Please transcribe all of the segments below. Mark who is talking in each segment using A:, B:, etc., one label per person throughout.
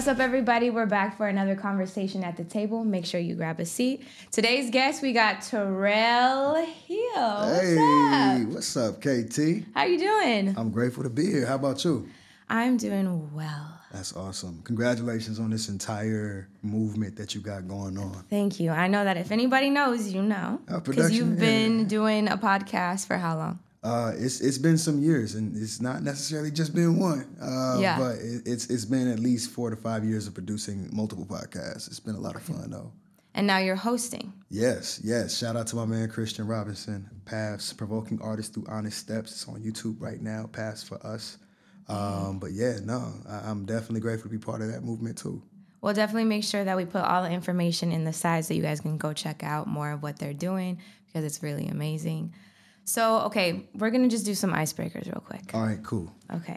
A: What's up, everybody? We're back for another conversation at the table. Make sure you grab a seat. Today's guest, we got Terrell Hill.
B: What's up, KT?
A: How you doing?
B: I'm grateful to be here. How about you?
A: I'm doing well.
B: That's awesome. Congratulations on this entire movement that you got going on.
A: Thank you. I know that if anybody knows, you know. Because you've been doing a podcast for how long?
B: It's been some years, and it's not necessarily just been one. But it's been at least 4 to 5 years of producing multiple podcasts. It's been a lot of fun, though.
A: And now you're hosting.
B: Yes. Shout out to my man, Christian Robinson. Paths, Provoking Artists Through Honest Steps. It's on YouTube right now, Paths for Us. I'm definitely grateful to be part of that movement, too.
A: We'll definitely make sure that we put all the information in the side so you guys can go check out more of what they're doing because it's really amazing. So, okay, we're going to just do some icebreakers real quick.
B: All right, cool.
A: Okay.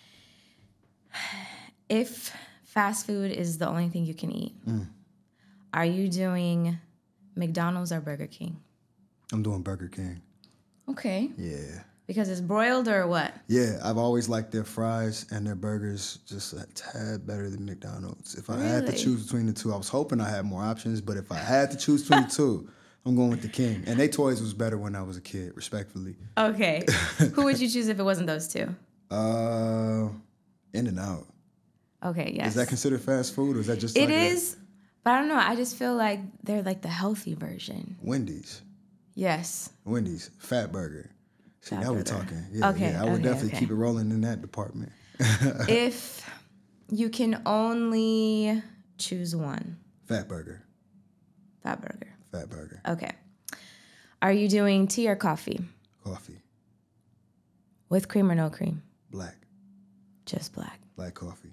A: If fast food is the only thing you can eat, are you doing McDonald's or Burger King?
B: I'm doing Burger King.
A: Okay.
B: Yeah.
A: Because it's broiled or what?
B: Yeah, I've always liked their fries and their burgers just a tad better than McDonald's. If I had to choose between the two, I was hoping I had more options, but if I had to choose between the two, I'm going with the King. And they toys was better when I was a kid, respectfully.
A: Okay. Who would you choose if it wasn't those two?
B: In-N-Out.
A: Okay, yes.
B: Is that considered fast food, or is that just
A: It is, but I don't know. I just feel like they're like the healthy version.
B: Wendy's.
A: Yes.
B: Wendy's. Fat Burger. See, now we're talking.
A: Okay,
B: I would definitely keep it rolling in that department.
A: If you can only choose one.
B: Fat Burger.
A: Fat Burger.
B: Fat Burger.
A: Okay. Are you doing tea or coffee?
B: Coffee.
A: With cream or no cream?
B: Black.
A: Just black.
B: Black coffee.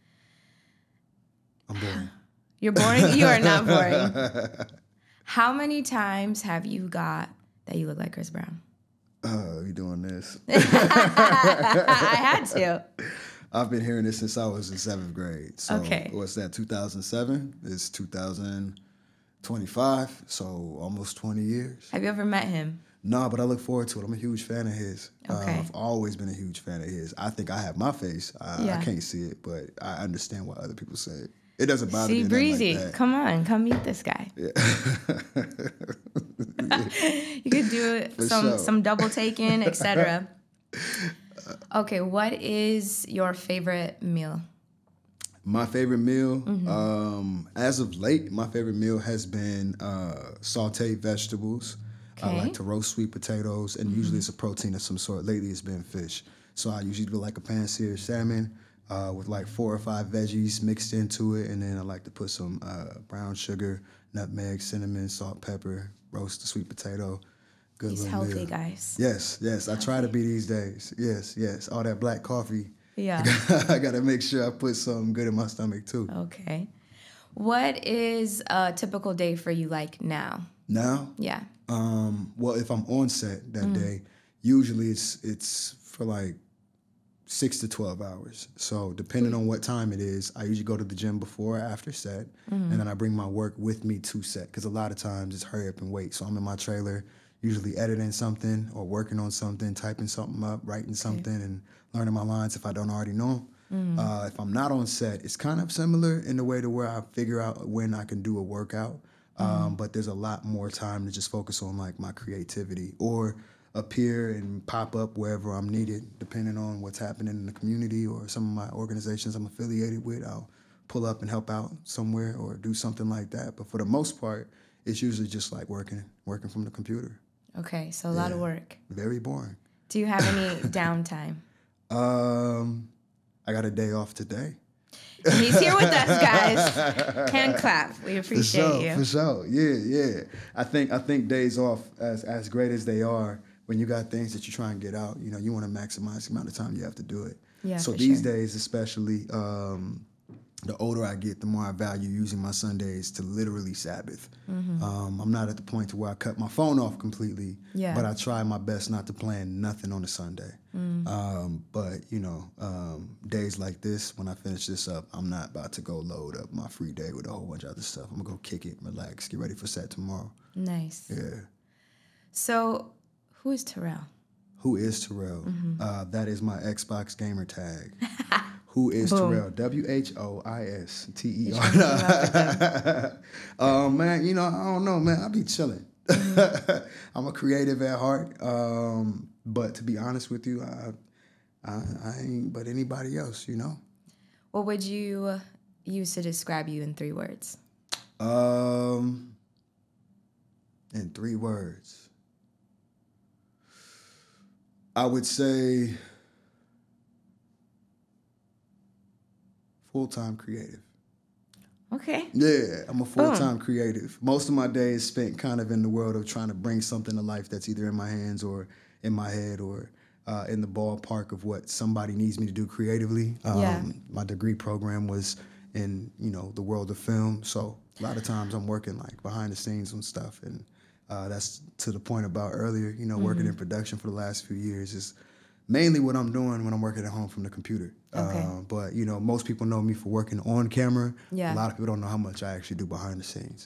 B: I'm boring.
A: You're boring? You are not boring. How many times have you got that you look like Chris Brown?
B: We doing this.
A: I had to.
B: I've been hearing this since I was in 7th grade. So
A: okay.
B: What's that, 2007? It's 2025, so almost 20 years.
A: Have you ever met him?
B: No, but I look forward to it. I'm a huge fan of his.
A: Okay.
B: I've always been a huge fan of his. I think I have my face. I can't see it, but I understand what other people say. It doesn't bother me.
A: See, Breezy,
B: like that.
A: come on, come meet this guy.
B: Yeah.
A: You could do some double taking, etc. Okay, what is your favorite meal?
B: My favorite meal, as of late, my favorite meal has been sauteed vegetables.
A: Okay.
B: I like to roast sweet potatoes, and usually it's a protein of some sort. Lately, it's been fish. So I usually do like a pan-seared salmon with like 4 or 5 veggies mixed into it, and then I like to put some brown sugar, nutmeg, cinnamon, salt, pepper, roast the sweet potato. Good
A: He's
B: little
A: healthy,
B: meal.
A: Guys.
B: Yes. I try to be these days. Yes. All that black coffee.
A: Yeah.
B: I got to make sure I put something good in my stomach, too.
A: Okay. What is a typical day for you like now?
B: Now?
A: Yeah.
B: Well, if I'm on set that day, usually it's for like 6 to 12 hours. So depending on what time it is, I usually go to the gym before or after set, and then I bring my work with me to set, because a lot of times it's hurry up and wait. So I'm in my trailer, usually editing something or working on something, typing something up, writing something, and learning my lines if I don't already know them. If I'm not on set, it's kind of similar in the way to where I figure out when I can do a workout. But there's a lot more time to just focus on like my creativity, or appear and pop up wherever I'm needed, depending on what's happening in the community or some of my organizations I'm affiliated with. I'll pull up and help out somewhere or do something like that. But for the most part, it's usually just like working from the computer.
A: Okay, so a lot of work.
B: Very boring.
A: Do you have any downtime?
B: I got a day off today.
A: He's here with us, guys. Hand clap. We appreciate you.
B: For sure. Yeah. I think days off, as great as they are, when you got things that you try and get out, you want to maximize the amount of time you have to do it.
A: Yeah,
B: so these days, especially, the older I get, the more I value using my Sundays to literally Sabbath. I'm not at the point to where I cut my phone off completely, but I try my best not to plan nothing on a Sunday. But days like this, when I finish this up, I'm not about to go load up my free day with a whole bunch of other stuff. I'm gonna go kick it, relax, get ready for set tomorrow.
A: Nice.
B: Yeah.
A: So, who is Terrell?
B: Who is Terrell? That is my Xbox gamer tag. Who is
A: Boom.
B: Terrell? WHOISTER.
A: Trying to keep up with
B: Man, you know, I don't know, man. I be chilling. I'm a creative at heart. But to be honest with you, I ain't but anybody else, you know.
A: What would you use to describe you in 3 words?
B: In 3 words, I would say full-time creative.
A: Okay.
B: Yeah, I'm a full-time creative. Most of my day is spent kind of in the world of trying to bring something to life that's either in my hands or in my head or in the ballpark of what somebody needs me to do creatively. My degree program was in, you know, the world of film. So a lot of times I'm working like behind the scenes on stuff. And that's to the point about earlier, you know, working in production for the last few years is mainly what I'm doing when I'm working at home from the computer.
A: Okay.
B: But, you know, most people know me for working on camera.
A: Yeah.
B: A lot of people don't know how much I actually do behind the scenes.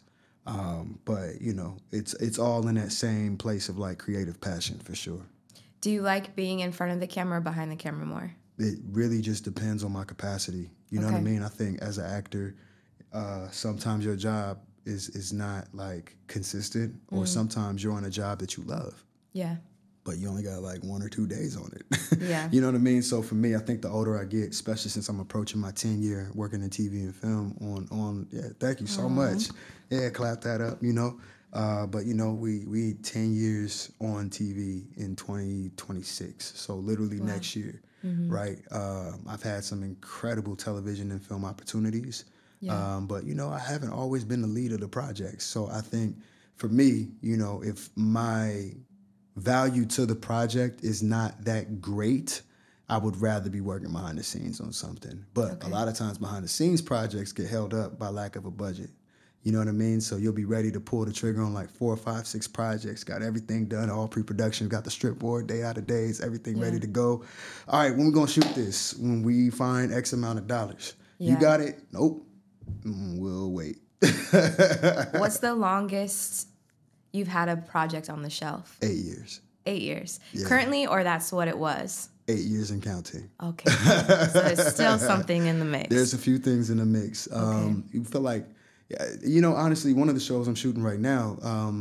B: But, you know, it's all in that same place of like creative passion for sure.
A: Do you like being in front of the camera or behind the camera more?
B: It really just depends on my capacity. You know what I mean? I think as an actor, sometimes your job is not like consistent, or sometimes you're on a job that you love.
A: Yeah.
B: But you only got like 1 or 2 days on it.
A: Yeah.
B: You know what I mean? So for me, I think the older I get, especially since I'm approaching my 10-year working in TV and film thank you so much. Yeah, clap that up, you know. But you know, we 10 years on TV in 2026. So literally next year, right? I've had some incredible television and film opportunities.
A: Yeah.
B: But you know, I haven't always been the lead of the projects. So I think for me, you know, if my value to the project is not that great, I would rather be working behind the scenes on something. But a lot of times behind the scenes projects get held up by lack of a budget. You know what I mean? So you'll be ready to pull the trigger on like 4 or 5, 6 projects, got everything done, all pre-production, got the strip board, day out of days, everything ready to go. All right, when we gonna shoot this? When we find X amount of dollars.
A: Yeah.
B: You got it? Nope. We'll wait.
A: What's the longest you've had a project on the shelf?
B: 8 years.
A: 8 years.
B: Yeah.
A: Currently, or that's what it was?
B: 8 years and counting.
A: Okay. So there's still something in the mix.
B: There's a few things in the mix. You feel like, you know, honestly, one of the shows I'm shooting right now,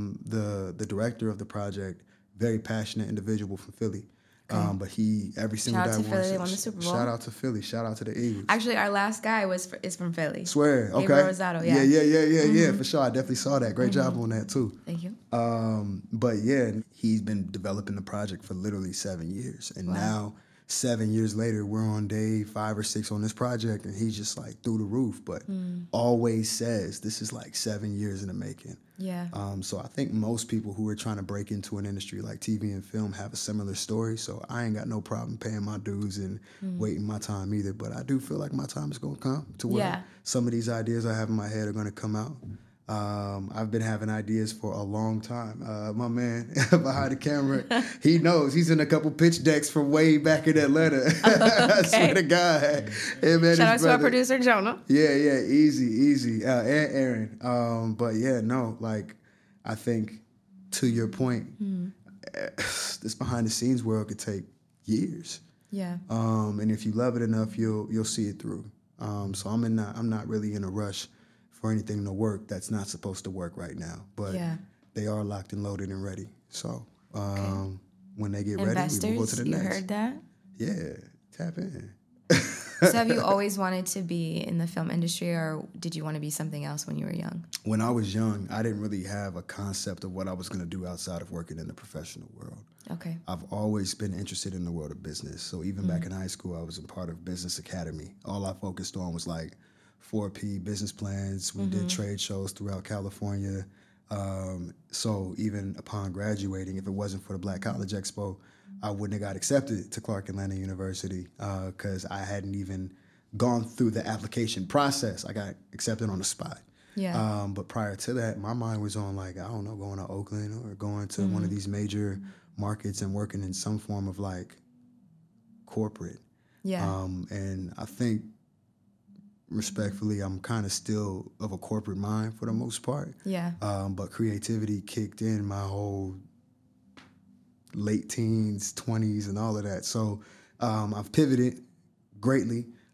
B: the director of the project, very passionate individual from Philly. But he, every single
A: Shout out
B: day,
A: to Philly, they won the Super Bowl.
B: Shout out to Philly. Shout out to the Eagles.
A: Actually, our last guy is from Philly.
B: Swear. Okay.
A: Gabriel Rosado, yeah.
B: Yeah, for sure. I definitely saw that. Great job on that, too.
A: Thank you.
B: But yeah, he's been developing the project for literally 7 years. And now, 7 years later, we're on day 5 or 6 on this project, and he's just like through the roof, but always says this is like 7 years in the making.
A: Yeah.
B: So I think most people who are trying to break into an industry like TV and film have a similar story. So I ain't got no problem paying my dues and waiting my time either. But I do feel like my time is going to come to where some of these ideas I have in my head are going to come out. I've been having ideas for a long time. My man behind the camera, he knows. He's in a couple pitch decks from way back in Atlanta. I swear to God. Hey, man,
A: Shout out to our producer, Jonah.
B: Yeah, easy. And Aaron. But yeah, no, like, I think to your point, this behind the scenes world could take years.
A: Yeah.
B: And if you love it enough, you'll see it through. So I'm not really in a rush for anything to work that's not supposed to work right now. But they are locked and loaded and ready. So when they get ready, we will go to the next.
A: You heard that?
B: Yeah, tap in.
A: So have you always wanted to be in the film industry, or did you want to be something else when you were young?
B: When I was young, I didn't really have a concept of what I was going to do outside of working in the professional world.
A: Okay.
B: I've always been interested in the world of business. So even back in high school, I was a part of Business Academy. All I focused on was like 4P business plans. We did trade shows throughout California. So even upon graduating, if it wasn't for the Black College Expo, I wouldn't have got accepted to Clark Atlanta University because I hadn't even gone through the application process. I got accepted on the spot.
A: Yeah.
B: But prior to that, my mind was on like, I don't know, going to Oakland or going to one of these major markets and working in some form of like corporate.
A: Yeah.
B: And I think respectfully, I'm kind of still of a corporate mind for the most part.
A: Yeah.
B: But creativity kicked in my whole late teens, 20s, and all of that. So I've pivoted greatly.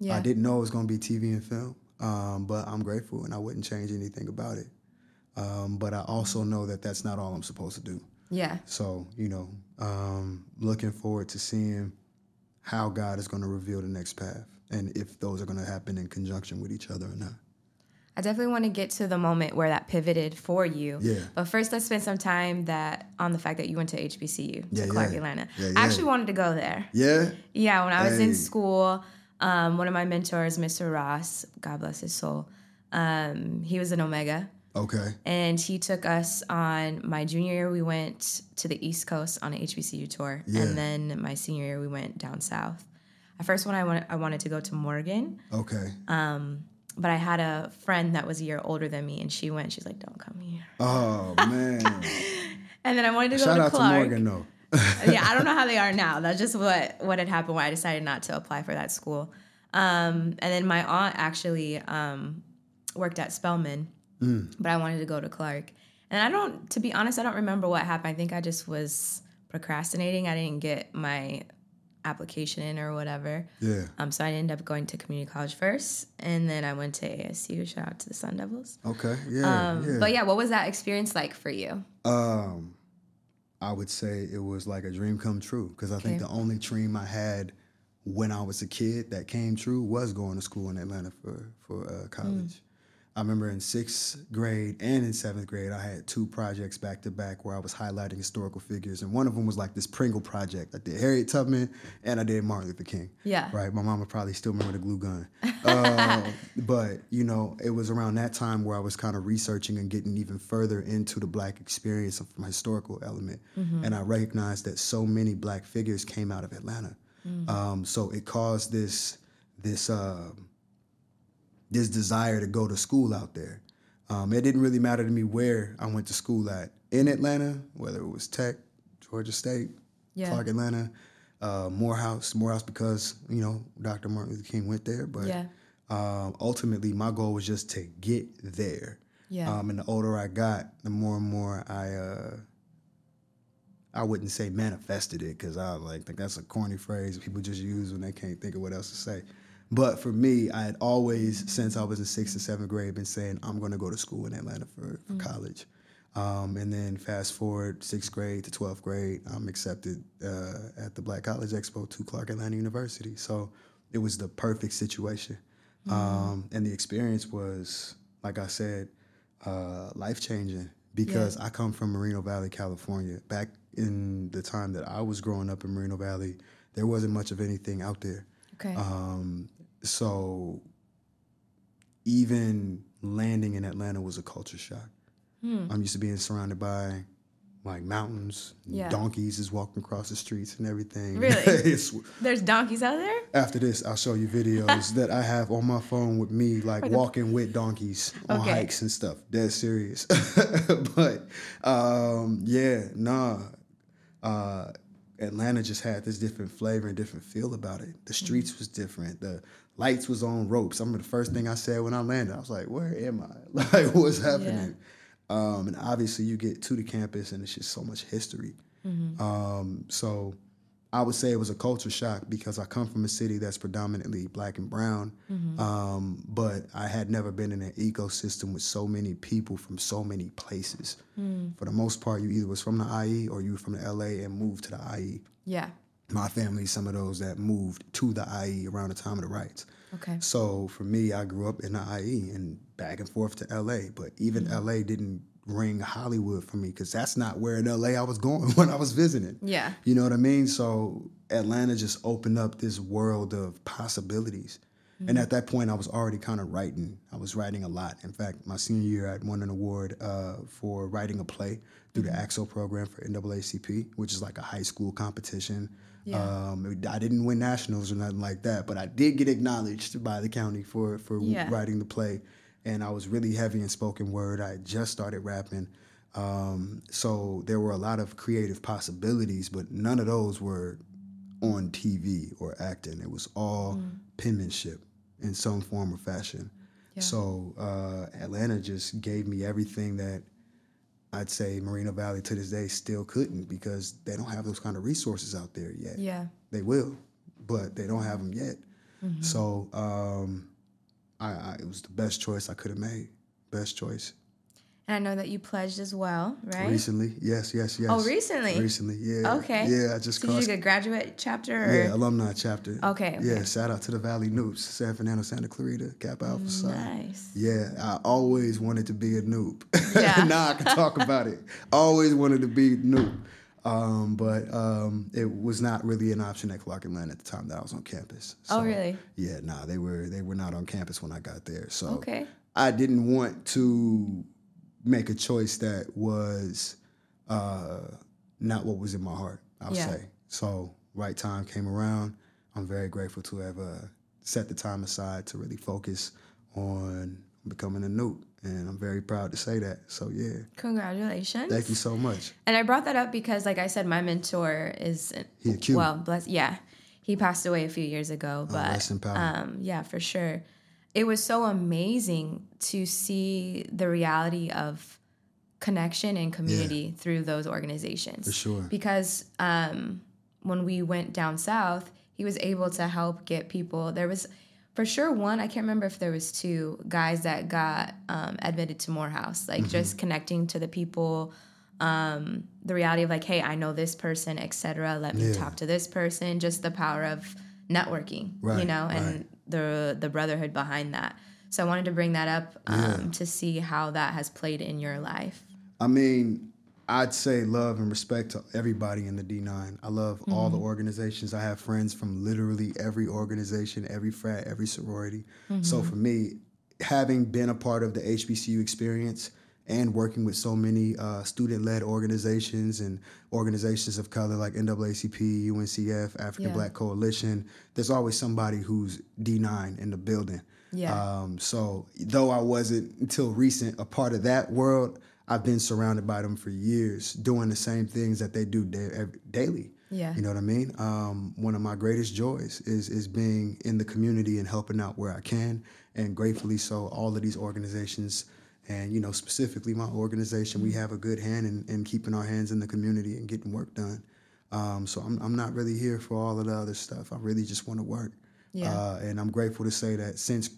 A: Yeah.
B: I didn't know it was going to be TV and film, but I'm grateful and I wouldn't change anything about it. But I also know that that's not all I'm supposed to do.
A: Yeah.
B: So, looking forward to seeing how God is going to reveal the next path and if those are going to happen in conjunction with each other or not.
A: I definitely want to get to the moment where that pivoted for you.
B: Yeah.
A: But first, let's spend some time on the fact that you went to HBCU, to Clark Atlanta.
B: Yeah,
A: I actually wanted to go there.
B: Yeah?
A: Yeah, when I was in school, one of my mentors, Mr. Ross, God bless his soul, he was an Omega.
B: Okay.
A: And he took us on my junior year, we went to the East Coast on an HBCU tour.
B: Yeah.
A: And then my senior year, we went down south. At first, when I wanted to go to Morgan.
B: Okay.
A: But I had a friend that was a year older than me, and she went. She's like, "Don't come here."
B: Oh, man.
A: And then I wanted to go
B: Shout
A: to
B: out
A: Clark.
B: to Morgan, though.
A: Yeah, I don't know how they are now. That's just what had happened when I decided not to apply for that school. And then my aunt actually worked at Spelman, but I wanted to go to Clark. And to be honest, I don't remember what happened. I think I just was procrastinating. I didn't get my application in or whatever.
B: Yeah.
A: So I ended up going to community college first, and then I went to ASU. Shout out to the Sun Devils.
B: Okay. Yeah.
A: But yeah, what was that experience like for you?
B: I would say it was like a dream come true because I think the only dream I had when I was a kid that came true was going to school in Atlanta for college. I remember in 6th grade and in 7th grade, I had 2 projects back to back where I was highlighting historical figures. And one of them was like this Pringle project. I did Harriet Tubman and I did Martin Luther King.
A: Yeah.
B: Right. My mama probably still remember the glue gun. But, it was around that time where I was kind of researching and getting even further into the Black experience from a historical element. And I recognized that so many Black figures came out of Atlanta. So it caused this desire to go to school out there. It didn't really matter to me where I went to school at in Atlanta, whether it was Tech, Georgia State, Clark Atlanta, Morehouse because, Dr. Martin Luther King went there. But ultimately, my goal was just to get there.
A: Yeah.
B: And the older I got, the more and more I wouldn't say manifested it because I think that's a corny phrase people just use when they can't think of what else to say. But for me, I had always, since I was in 6th and 7th grade, been saying I'm going to go to school in Atlanta for college. And then fast forward 6th grade to 12th grade, I'm accepted at the Black College Expo to Clark Atlanta University. So it was the perfect situation. And the experience was, like I said, life-changing because I come from Moreno Valley, California. Back in the time that I was growing up in Moreno Valley, there wasn't much of anything out there.
A: Okay.
B: So even landing in Atlanta was a culture shock. I'm used to being surrounded by like mountains, donkeys is walking across the streets and everything.
A: Really? There's donkeys out there?
B: After this, I'll show you videos that I have on my phone with me, like walking with donkeys on hikes and stuff. Dead serious. But Atlanta just had this different flavor and different feel about it. The streets was different. The lights was on ropes. I remember the first thing I said when I landed, I was like, where am I? Like, what's happening? And obviously you get to the campus and it's just so much history. So I would say it was a culture shock because I come from a city that's predominantly Black and brown, but I had never been in an ecosystem with so many people from so many places. For the most part, you either was from the IE or you were from the LA and moved to the IE.
A: Yeah.
B: My family, some of those that moved to the IE around the time of the riots.
A: Okay.
B: So for me, I grew up in the IE and back and forth to LA, but even LA didn't ring Hollywood for me because that's not where in LA I was going when I was visiting.
A: Yeah.
B: You know what I mean? So Atlanta just opened up this world of possibilities. And at that point, I was already kind of writing. I was writing a lot. In fact, my senior year, I won an award for writing a play through the AXO program for NAACP, which is like a high school competition. Yeah. I didn't win nationals or nothing like that, but I did get acknowledged by the county for writing the play. And I was really heavy in spoken word. I had just started rapping. So there were a lot of creative possibilities, but none of those were on TV or acting. It was all penmanship in some form or fashion. Yeah. So Atlanta just gave me everything that I'd say Moreno Valley to this day still couldn't because they don't have those kind of resources out there yet.
A: Yeah.
B: They will, but they don't have them yet. So it was the best choice I could have made. Best choice.
A: And I know that you pledged as well, right?
B: Recently, yes.
A: Oh, recently?
B: Recently, yeah.
A: Okay.
B: Yeah, I just
A: so did you get a graduate chapter? Or?
B: Yeah, alumni chapter.
A: Okay.
B: Yeah, shout out to the Valley Noops, San Fernando, Santa Clarita, Kappa Alpha Psi.
A: Nice.
B: Yeah, I always wanted to be a Noop.
A: Yeah.
B: Now I can talk about it. Always wanted to be Noop. But it was not really an option at Clark Atlanta at the time that I was on campus. So,
A: oh, really?
B: Yeah, they were not on campus when I got there. So
A: okay.
B: I didn't want to make a choice that was not what was in my heart, I'll say. So right time came around. I'm very grateful to have set the time aside to really focus on becoming a Noop. And I'm very proud to say that. So, yeah.
A: Congratulations.
B: Thank you so much.
A: And I brought that up because, like I said, my mentor is...
B: He a Q.
A: Well, he passed away a few years ago. But
B: rest in power.
A: Yeah, for sure. It was so amazing to see the reality of connection and community through those organizations.
B: For sure.
A: Because when we went down south, he was able to help get people... There was... For sure, one, I can't remember if there was two guys that got admitted to Morehouse, like just connecting to the people, the reality of like, hey, I know this person, etc. Let me talk to this person, just the power of networking, and the brotherhood behind that. So I wanted to bring that up to see how that has played in your life.
B: I mean, I'd say love and respect to everybody in the D9. I love all the organizations. I have friends from literally every organization, every frat, every sorority. So for me, having been a part of the HBCU experience and working with so many student-led organizations and organizations of color like NAACP, UNCF, African Black Coalition, there's always somebody who's D9 in the building.
A: Yeah.
B: So though I wasn't until recent a part of that world, I've been surrounded by them for years, doing the same things that they do daily.
A: Yeah.
B: You know what I mean? One of my greatest joys is being in the community and helping out where I can. And gratefully so, all of these organizations, and specifically my organization, we have a good hand in keeping our hands in the community and getting work done. So I'm not really here for all of the other stuff. I really just want to work.
A: Yeah.
B: And I'm grateful to say that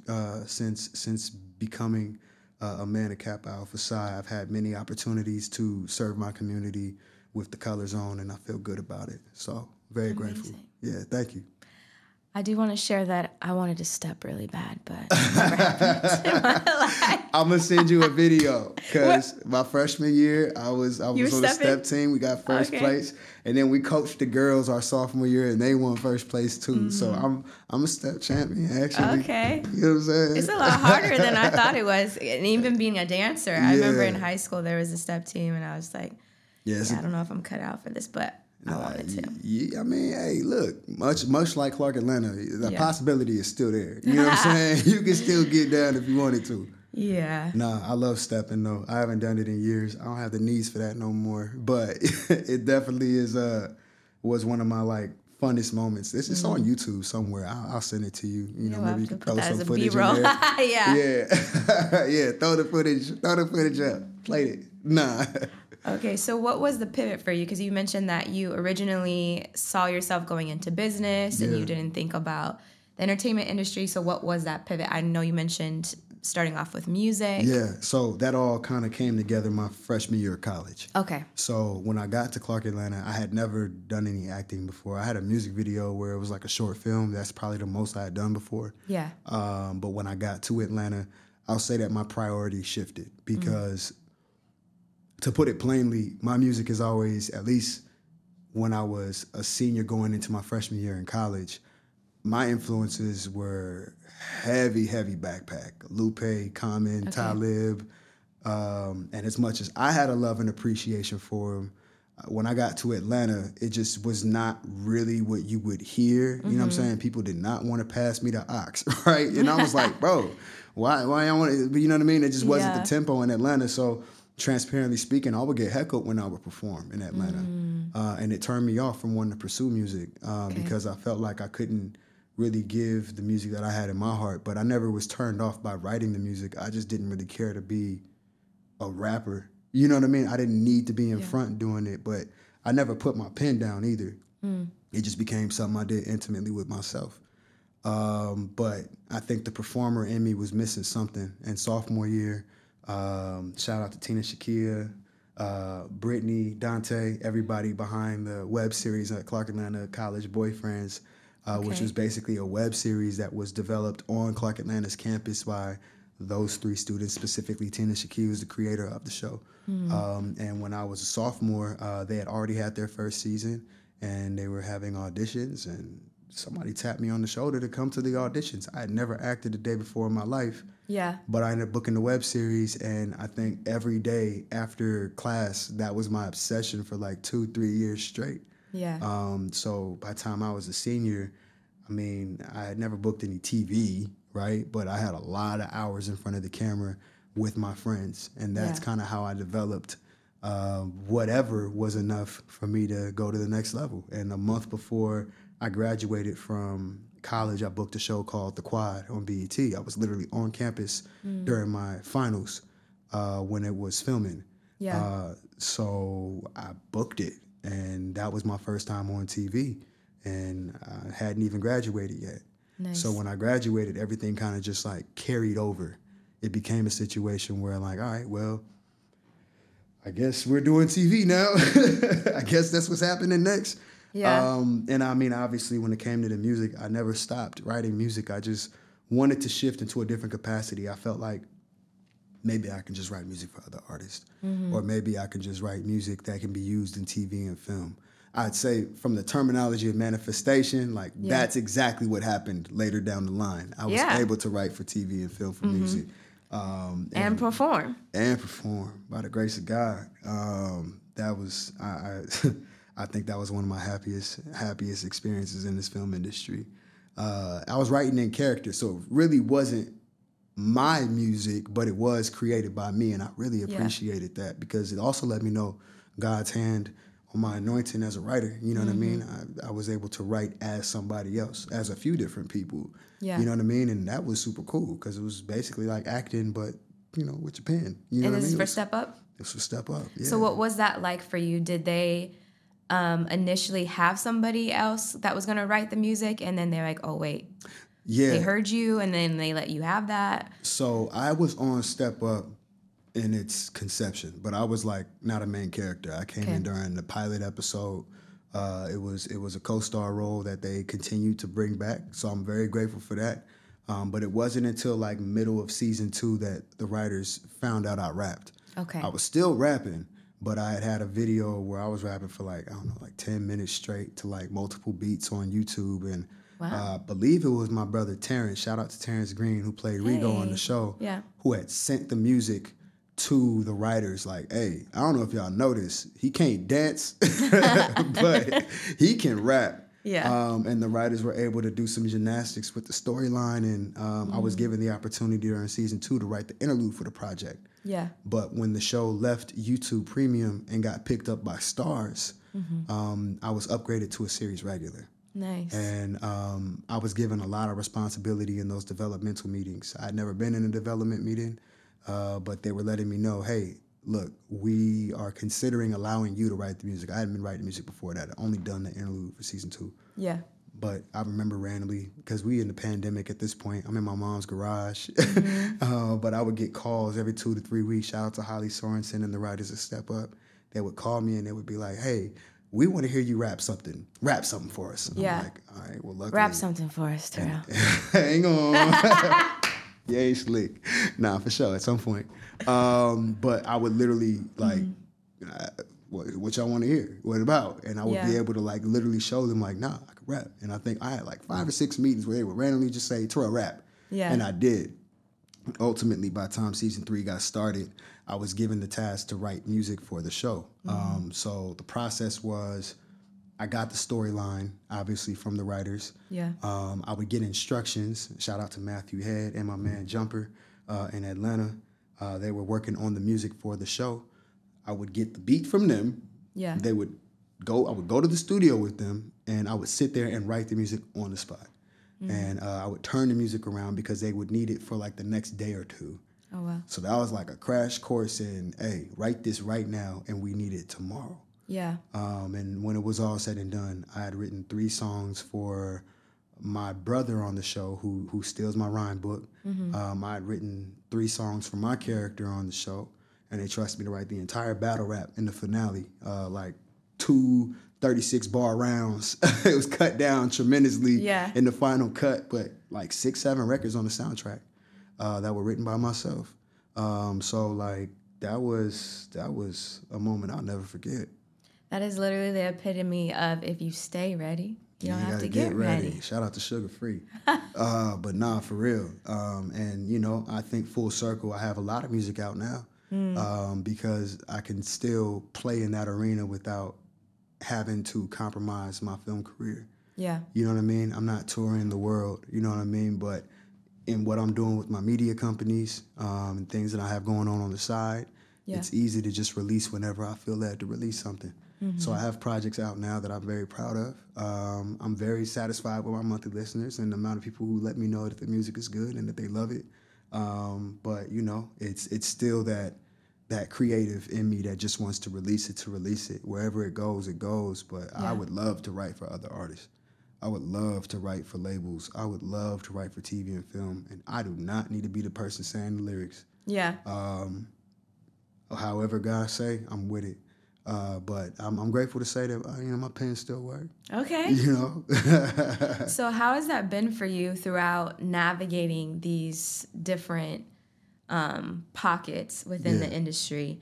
B: since becoming a man of Kappa Alpha Psi, I've had many opportunities to serve my community with the colors on, and I feel good about it. So very grateful. Yeah, thank you.
A: I do want to share that I wanted to step really bad, but it never happened in my life.
B: I'm gonna send you a video because my freshman year I was on the step team. We got first place, and then we coached the girls our sophomore year, and they won first place too. So I'm a step champion actually.
A: Okay,
B: you know what I'm saying?
A: It's a lot harder than I thought it was, and even being a dancer. I remember in high school there was a step team, and I was like, I don't know if I'm cut out for this, but I wanted to.
B: Yeah, I mean, hey, look, much like Clark Atlanta, the possibility is still there. You know what I'm saying? You can still get down if you wanted to.
A: Yeah.
B: Nah, I love stepping though. I haven't done it in years. I don't have the needs for that no more. But it definitely was one of my funnest moments. This is on YouTube somewhere. I'll send it to you. Maybe you can throw some footage in there. Yeah. Throw the footage up. Play it. Nah.
A: Okay, so what was the pivot for you? Because you mentioned that you originally saw yourself going into business and you didn't think about the entertainment industry. So what was that pivot? I know you mentioned starting off with music.
B: Yeah, so that all kind of came together my freshman year of college.
A: Okay.
B: So when I got to Clark Atlanta, I had never done any acting before. I had a music video where it was like a short film. That's probably the most I had done before.
A: Yeah.
B: But when I got to Atlanta, I'll say that my priorities shifted because to put it plainly, my music is always, at least when I was a senior going into my freshman year in college, my influences were heavy backpack. Lupe, Common, Talib. And as much as I had a love and appreciation for him, when I got to Atlanta, it just was not really what you would hear. You know what I'm saying? People did not want to pass me the ox, right? And I was like, bro, why I want to, you know what I mean? It just wasn't the tempo in Atlanta. So transparently speaking, I would get heckled when I would perform in Atlanta. And it turned me off from wanting to pursue music because I felt like I couldn't really give the music that I had in my heart. But I never was turned off by writing the music. I just didn't really care to be a rapper. You know what I mean? I didn't need to be in front doing it, but I never put my pen down either. It just became something I did intimately with myself. But I think the performer in me was missing something. And sophomore year, shout out to Tina Shakia, Brittany, Dante, everybody behind the web series at Clark Atlanta College Boyfriends, which was basically a web series that was developed on Clark Atlanta's campus by those three students, specifically Tina Shakia was the creator of the show. And when I was a sophomore, they had already had their first season, and they were having auditions, and somebody tapped me on the shoulder to come to the auditions. I had never acted a day before in my life.
A: Yeah.
B: But I ended up booking the web series, and I think every day after class, that was my obsession for like 2-3 years straight.
A: Yeah.
B: So by the time I was a senior, I mean, I had never booked any TV, right? But I had a lot of hours in front of the camera with my friends, and that's kind of how I developed whatever was enough for me to go to the next level. And a month before I graduated from college, I booked a show called The Quad on BET. I was literally on campus during my finals when it was filming.
A: Yeah.
B: So I booked it, and that was my first time on TV, and I hadn't even graduated yet.
A: Nice.
B: So when I graduated, everything kind of just like carried over. It became a situation where like, all right, well, I guess we're doing TV now. I guess that's what's happening next.
A: Yeah.
B: And I mean, obviously, when it came to the music, I never stopped writing music. I just wanted to shift into a different capacity. I felt like maybe I can just write music for other artists, or maybe I can just write music that can be used in TV and film. I'd say from the terminology of manifestation, like that's exactly what happened later down the line. I was able to write for TV and film for music.
A: And perform.
B: And perform, by the grace of God. That was, I think that was one of my happiest experiences in this film industry. I was writing in character, so it really wasn't my music, but it was created by me, and I really appreciated that because it also let me know God's hand on my anointing as a writer. You know what I mean? I was able to write as somebody else, as a few different people.
A: Yeah.
B: You know what I mean? And that was super cool because it was basically like acting, but, you know, with your pen. You know
A: and
B: what
A: this
B: I mean?
A: is for Step Up?
B: This was Step Up, yeah.
A: So what was that like for you? Did they initially have somebody else that was going to write the music, and then they're like, oh, wait.
B: Yeah.
A: They heard you, and then they let you have that?
B: So I was on Step Up in its conception, but I was like not a main character. I came in during the pilot episode. It was a co-star role that they continued to bring back, so I'm very grateful for that. But it wasn't until like middle of season 2 that the writers found out I rapped.
A: Okay.
B: I was still rapping, but I had a video where I was rapping for like, I don't know, like 10 minutes straight to like multiple beats on YouTube. And I believe it was my brother Terrence, shout out to Terrence Green, who played Rigo on the show, who had sent the music to the writers like, hey, I don't know if y'all know this, he can't dance, but he can rap.
A: Yeah.
B: And the writers were able to do some gymnastics with the storyline, and I was given the opportunity during season 2 to write the interlude for the project.
A: Yeah.
B: But when the show left YouTube Premium and got picked up by Starz, I was upgraded to a series regular.
A: Nice.
B: And I was given a lot of responsibility in those developmental meetings. I'd never been in a development meeting, but they were letting me know, hey, look, we are considering allowing you to write the music. I hadn't been writing music before that. I'd only done the interlude for season 2.
A: Yeah.
B: But I remember randomly, because we in the pandemic at this point, I'm in my mom's garage, but I would get calls every 2 to 3 weeks. Shout out to Holly Sorensen and the writers of Step Up. They would call me and they would be like, hey, we want to hear you rap something for us. And I'm like, all right, well, luckily.
A: Rap something for us, Terrell.
B: Hang on. Yay, slick. Nah, for sure, at some point. But I would literally, like, what y'all want to hear? What about? And I would be able to, like, literally show them, like, nah, I could rap. And I think I had, like, 5 or 6 meetings where they would randomly just say, Terrell, rap.
A: Yeah.
B: And I did. Ultimately, by the time season 3 got started, I was given the task to write music for the show. So the process was, I got the storyline, obviously, from the writers.
A: Yeah.
B: I would get instructions. Shout out to Matthew Head and my man Jumper in Atlanta. They were working on the music for the show. I would get the beat from them.
A: Yeah.
B: I would go to the studio with them, and I would sit there and write the music on the spot. And I would turn the music around because they would need it for like the next day or 2.
A: Oh, wow.
B: So that was like a crash course in, hey, write this right now, and we need it tomorrow.
A: Yeah.
B: And when it was all said and done, I had written 3 songs for my brother on the show, who steals my rhyme book, I had written 3 songs for my character on the show, and they trusted me to write the entire battle rap in the finale, like 2 36-bar rounds. It was cut down tremendously in the final cut, but like 6, 7 records on the soundtrack that were written by myself. So like that was a moment I'll never forget.
A: That is literally the epitome of if you stay ready, you don't have to get
B: ready. Shout out to Sugar Free. But nah, for real. And you know, I think full circle, I have a lot of music out now because I can still play in that arena without having to compromise my film career.
A: Yeah.
B: You know what I mean? I'm not touring the world, you know what I mean? But in what I'm doing with my media companies and things that I have going on the side, it's easy to just release whenever I feel led to release something. So I have projects out now that I'm very proud of. I'm very satisfied with my monthly listeners and the amount of people who let me know that the music is good and that they love it. But you know, it's still that creative in me that just wants to release it. Wherever it goes, it goes. But I would love to write for other artists. I would love to write for labels. I would love to write for TV and film. And I do not need to be the person saying the lyrics.
A: Yeah.
B: However God say, I'm with it. But I'm grateful to say that, you know, my pen still work.
A: Okay.
B: You know?
A: So how has that been for you throughout navigating these different pockets within the industry?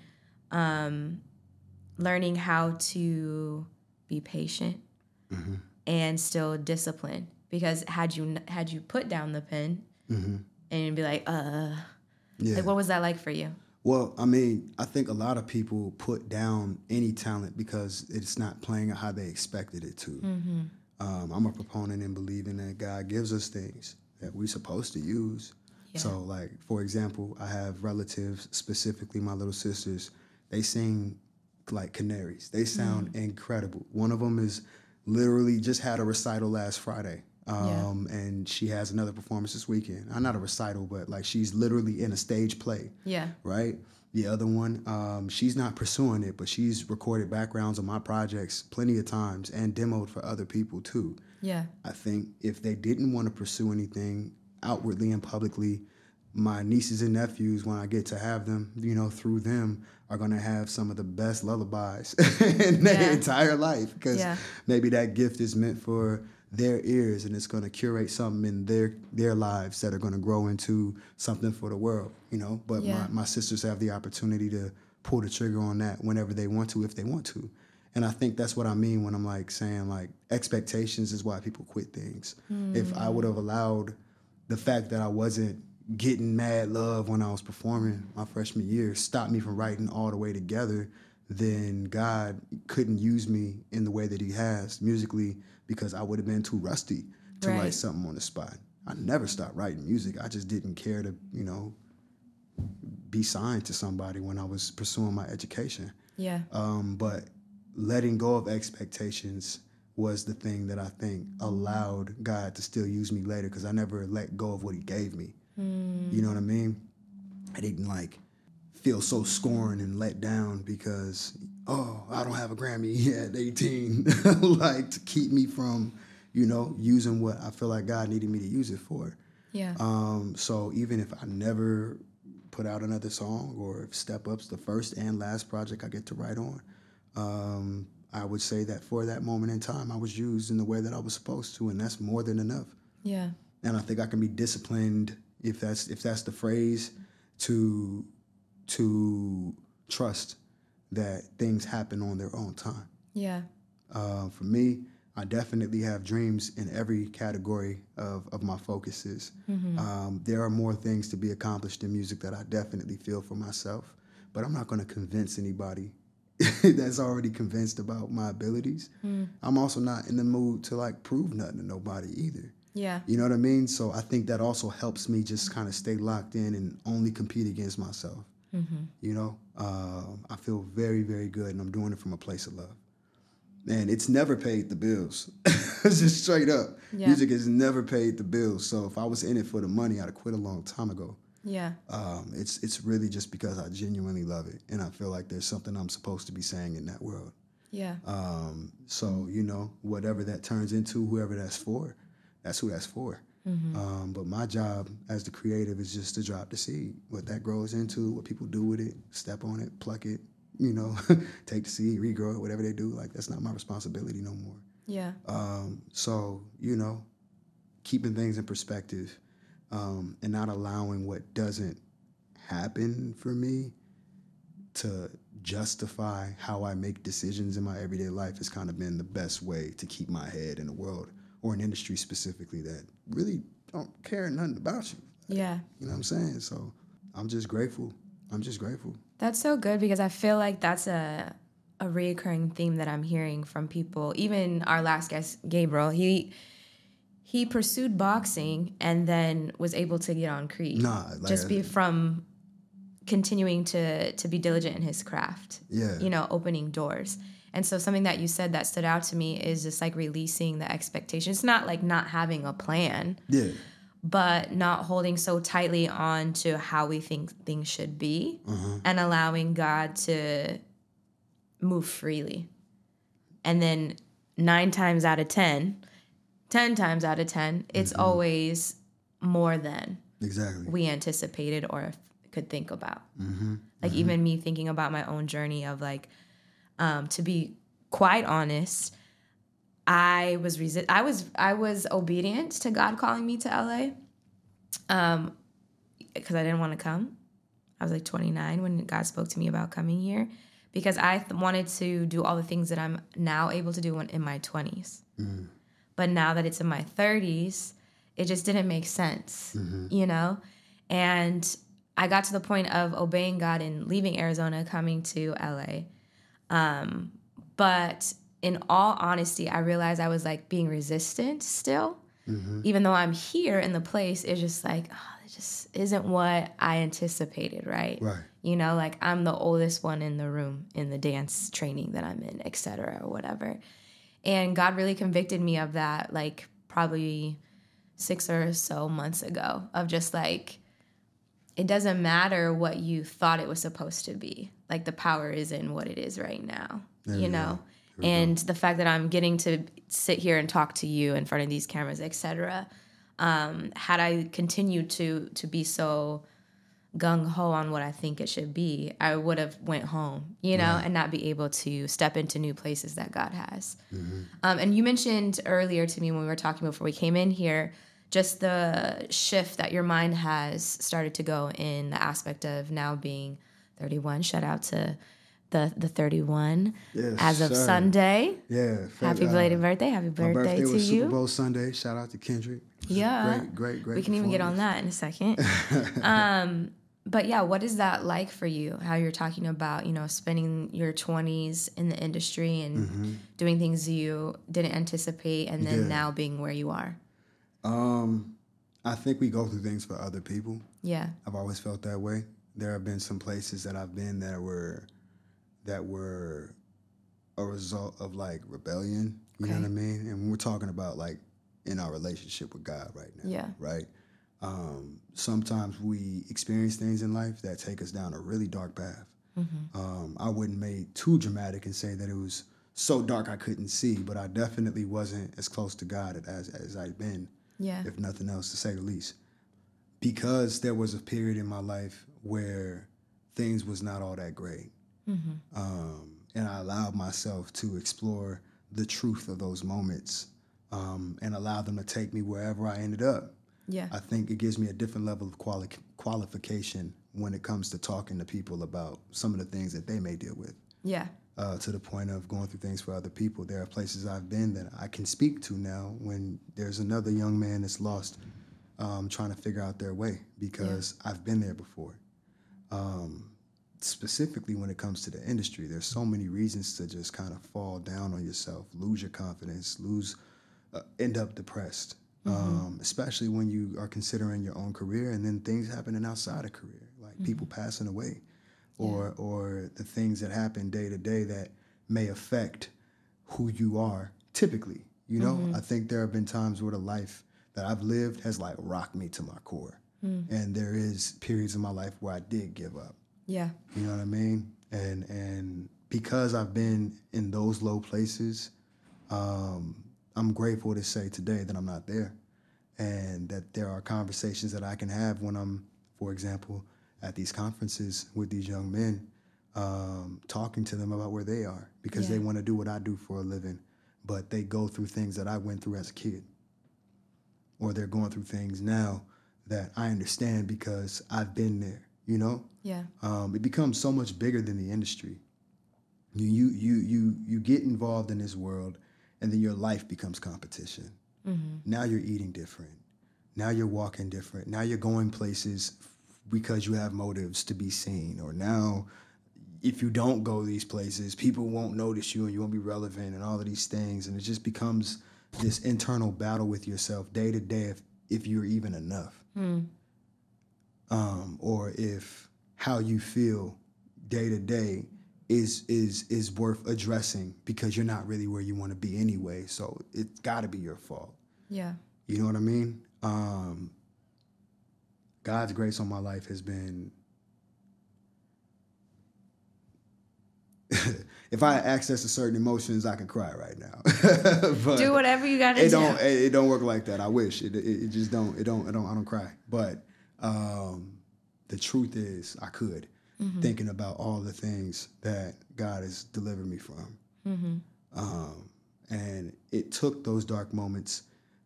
A: Learning how to be patient and still disciplined. Because had you put down the pen and be like, like, what was that like for you?
B: Well, I mean, I think a lot of people put down any talent because it's not playing out how they expected it to. I'm a proponent in believing that God gives us things that we're supposed to use. So, like, for example, I have relatives, specifically my little sisters, they sing like canaries. They sound incredible. One of them is literally just had a recital last Friday. And she has another performance this weekend. Not a recital, but like she's literally in a stage play. Yeah. Right? The other one, she's not pursuing it, but she's recorded backgrounds on my projects plenty of times and demoed for other people too. Yeah. I think if they didn't want to pursue anything outwardly and publicly, my nieces and nephews, when I get to have them, you know, through them, are going to have some of the best lullabies in their entire life because maybe that gift is meant for their ears and it's going to curate something in their lives that are going to grow into something for the world, you know. But my sisters have the opportunity to pull the trigger on that whenever they want to, if they want to. And I think that's what I mean when I'm like saying like expectations is why people quit things. If I would have allowed the fact that I wasn't getting mad love when I was performing my freshman year stop me from writing all the way together, then God couldn't use me in the way that he has musically because I would have been too rusty to write something on the spot. I never stopped writing music. I just didn't care to, you know, be signed to somebody when I was pursuing my education. Yeah. But letting go of expectations was the thing that I think allowed God to still use me later because I never let go of what he gave me. You know what I mean? I didn't like feel so scorned and let down because, I don't have a Grammy at 18, like to keep me from, you know, using what I feel like God needed me to use it for. Yeah. So even if I never put out another song or if Step Up's the first and last project I get to write on, I would say that for that moment in time, I was used in the way that I was supposed to, and that's more than enough. Yeah. And I think I can be disciplined, if that's the phrase, to trust that things happen on their own time. Yeah. For me, I definitely have dreams in every category of my focuses. There are more things to be accomplished in music that I definitely feel for myself, but I'm not going to convince anybody that's already convinced about my abilities. I'm also not in the mood to like prove nothing to nobody either. Yeah. You know what I mean? So I think that also helps me just kind of stay locked in and only compete against myself. You know, I feel very, very good, and I'm doing it from a place of love. And it's never paid the bills. It's just straight up. Yeah. Music has never paid the bills. So if I was in it for the money, I'd have quit a long time ago. Yeah. It's really just because I genuinely love it, and I feel like there's something I'm supposed to be saying in that world. Yeah. So, you know, whatever that turns into, whoever that's for, that's who that's for.
A: Mm-hmm.
B: But my job as the creative is just to drop the seed. What that grows into, what people do with it, step on it, pluck it, take the seed, regrow it, whatever they do. Like, that's not my responsibility no more.
A: Yeah.
B: So, keeping things in perspective, and not allowing what doesn't happen for me to justify how I make decisions in my everyday life has kind of been the best way to keep my head in a world or an industry specifically that really don't care nothing about you.
A: Yeah.
B: You know what I'm saying? So I'm just grateful.
A: That's so good, because I feel like that's a reoccurring theme that I'm hearing from people. Even our last guest, Gabriel, he pursued boxing and then was able to get on Creed. Just be from continuing to be diligent in his craft.
B: Yeah.
A: Opening doors. And so something that you said that stood out to me is just like releasing the expectations. It's not like not having a plan.
B: Yeah.
A: But not holding so tightly on to how we think things should be, and allowing God to move freely. And then 10 times out of 10, it's always more than
B: exactly
A: we anticipated or could think about. Like even me thinking about my own journey of like, to be quite honest, I was obedient to God calling me to LA, because I didn't want to come. I was like 29 when God spoke to me about coming here, because I wanted to do all the things that I'm now able to do in my 20s. But now that it's in my 30s, it just didn't make sense, And I got to the point of obeying God and leaving Arizona, coming to LA. But in all honesty, I realized I was like being resistant still. Even though I'm here in the place, it's just like, it just isn't what I anticipated, right?
B: Right.
A: Like I'm the oldest one in the room in the dance training that I'm in, et cetera, or whatever. And God really convicted me of that, like probably 6 or so months ago, of just like, it doesn't matter what you thought it was supposed to be. Like the power is in what it is right now, And the fact that I'm getting to sit here and talk to you in front of these cameras, et cetera, had I continued to be so gung-ho on what I think it should be, I would have went home, and not be able to step into new places that God has. And you mentioned earlier to me when we were talking before we came in here, just the shift that your mind has started to go in the aspect of now being 31. Shout out to the 31 as of Sunday.
B: Yeah.
A: Happy belated birthday. Happy birthday,
B: my birthday
A: to
B: was
A: you.
B: Super Bowl Sunday. Shout out to Kendrick.
A: Yeah.
B: Great.
A: We can even get on that in a second. But yeah, what is that like for you? How you're talking about, spending your 20s in the industry and doing things you didn't anticipate, and then now being where you are.
B: I think we go through things for other people.
A: Yeah.
B: I've always felt that way. There have been some places that I've been that were a result of like rebellion. You know what I mean? And we're talking about like in our relationship with God right now.
A: Yeah.
B: Right? Sometimes we experience things in life that take us down a really dark path. I wouldn't make too dramatic and say that it was so dark I couldn't see, but I definitely wasn't as close to God as I'd been, if nothing else, to say the least. Because there was a period in my life where things was not all that great. And I allowed myself to explore the truth of those moments, and allow them to take me wherever I ended up.
A: Yeah.
B: I think it gives me a different level of qualification when it comes to talking to people about some of the things that they may deal with.
A: Yeah.
B: To the point of going through things for other people. There are places I've been that I can speak to now when there's another young man that's lost, trying to figure out their way, because I've been there before. Specifically when it comes to the industry, there's so many reasons to just kind of fall down on yourself, lose your confidence, end up depressed. Especially when you are considering your own career, and then things happening outside of career, like people passing away, or the things that happen day to day that may affect who you are typically. I think there have been times where the life that I've lived has like rocked me to my core. And there is periods in my life where I did give up.
A: Yeah.
B: You know what I mean? And because I've been in those low places, I'm grateful to say today that I'm not there. and that there are conversations that I can have when I'm, for example, at these conferences with these young men, talking to them about where they are, because they want to do what I do for a living, but they go through things that I went through as a kid, or they're going through things now that I understand because I've been there, you know?
A: Yeah.
B: It becomes so much bigger than the industry. You get involved in this world, and then your life becomes competition. Mm-hmm. Now you're eating different. Now you're walking different. Now you're going places because you have motives to be seen. Or now, if you don't go these places, people won't notice you and you won't be relevant and all of these things. And it just becomes this internal battle with yourself day to day if you're even enough. Or if how you feel day to day is worth addressing, because you're not really where you want to be anyway. So it's got to be your fault. Yeah. You know what I mean? God's grace on my life has been, if I access a certain emotions, I can cry right now. But
A: do whatever you got to do.
B: It don't work like that. I wish it just don't. I don't cry. But the truth is, I could. Thinking about all the things that God has delivered me from. And it took those dark moments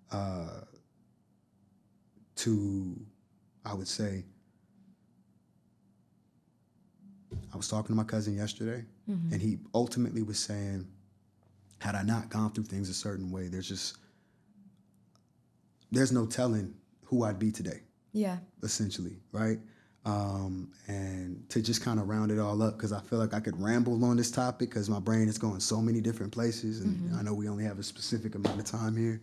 B: to, I would say, I was talking to my cousin yesterday, and he ultimately was saying, had I not gone through things a certain way, there's no telling who I'd be today. Yeah. Essentially, right? And to just kind of round it all up, because I feel like I could ramble on this topic because my brain is going so many different places, and I know we only have a specific amount of time here.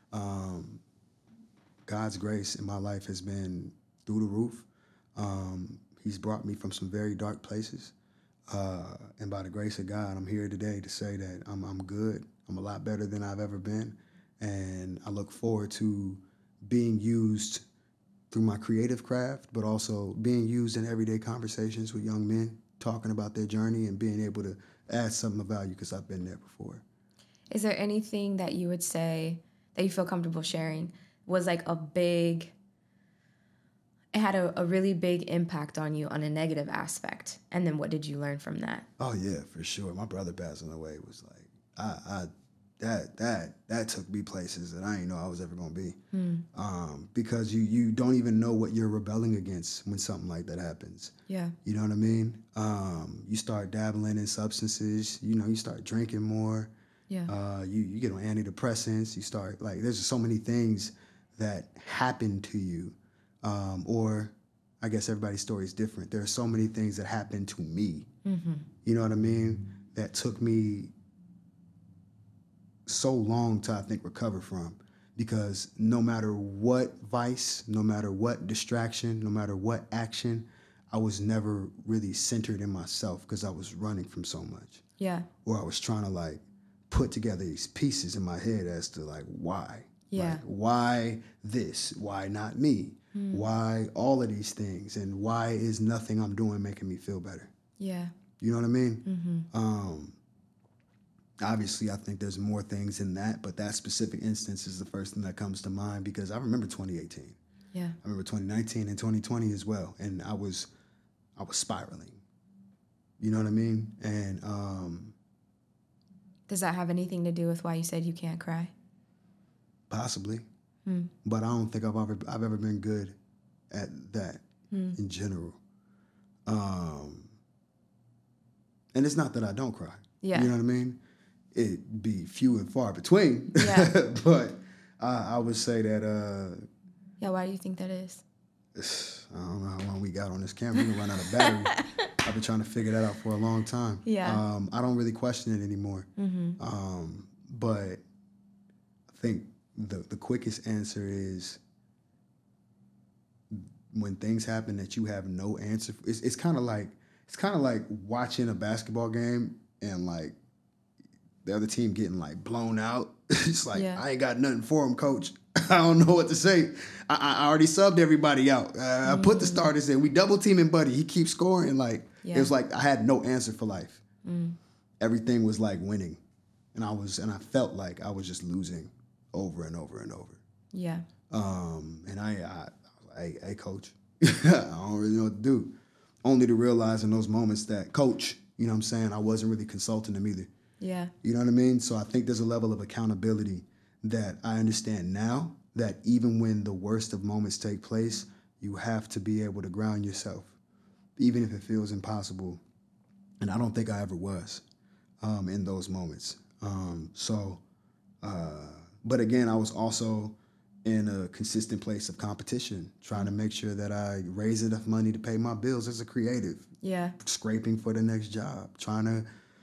B: God's grace in my life has been through the roof. He's brought me from some very dark places, and by the grace of God, I'm here today to say that I'm good. I'm a lot better than I've ever been, and I look forward to being used through my creative craft, but also being used in everyday conversations with young men, talking about their journey and being able to add something of value, because I've been there before.
A: Is there anything that you would say that you feel comfortable sharing was like it had a really big impact on you on a negative aspect? And then what did you learn from that?
B: Oh yeah, for sure. My brother passing away was like, that took me places that I didn't know I was ever gonna be. Because you don't even know what you're rebelling against when something like that happens. Yeah. You know what I mean? You start dabbling in substances, you start drinking more. Yeah. You get on antidepressants, you start, like, there's just so many things that happen to you. Or I guess everybody's story is different. There are so many things that happened to me. You know what I mean? That took me so long to, I think, recover from, because no matter what vice, no matter what distraction, no matter what action, I was never really centered in myself because I was running from so much. Yeah. Or I was trying to, like, put together these pieces in my head as to, like, why? Yeah. Like, why this? Why not me? Why all of these things? And why is nothing I'm doing making me feel better? Yeah. You know what I mean? Obviously, I think there's more things in that, but that specific instance is the first thing that comes to mind, because I remember 2018. Yeah. I remember 2019 and 2020 as well, and I was spiraling. You know what I mean? And
A: does that have anything to do with why you said you can't cry?
B: Possibly. But I don't think I've ever been good at that in general. And it's not that I don't cry. Yeah. You know what I mean? It'd be few and far between. Yeah. But I would say that...
A: yeah, why do you think that is?
B: I don't know how long we got on this camera. We're going to run out of battery. I've been trying to figure that out for a long time. Yeah. I don't really question it anymore. But I think the quickest answer is when things happen that you have no answer for. It's kind of like watching a basketball game and, like, the other team getting, like, blown out. It's like, I ain't got nothing for them, coach. I don't know what to say. I already subbed everybody out. I put the starters in. We double teaming Buddy. He keeps scoring. Like, it was like I had no answer for life. Everything was like winning, and I felt like I was just losing over and over and over. Yeah. And I was like, hey, coach, I don't really know what to do. Only to realize in those moments that, coach, you know what I'm saying, I wasn't really consulting him either.
A: Yeah.
B: You know what I mean? So I think there's a level of accountability that I understand now, that even when the worst of moments take place, you have to be able to ground yourself, even if it feels impossible. And I don't think I ever was in those moments. But again, I was also in a consistent place of competition, trying to make sure that I raise enough money to pay my bills as a creative.
A: Yeah.
B: Scraping for the next job, trying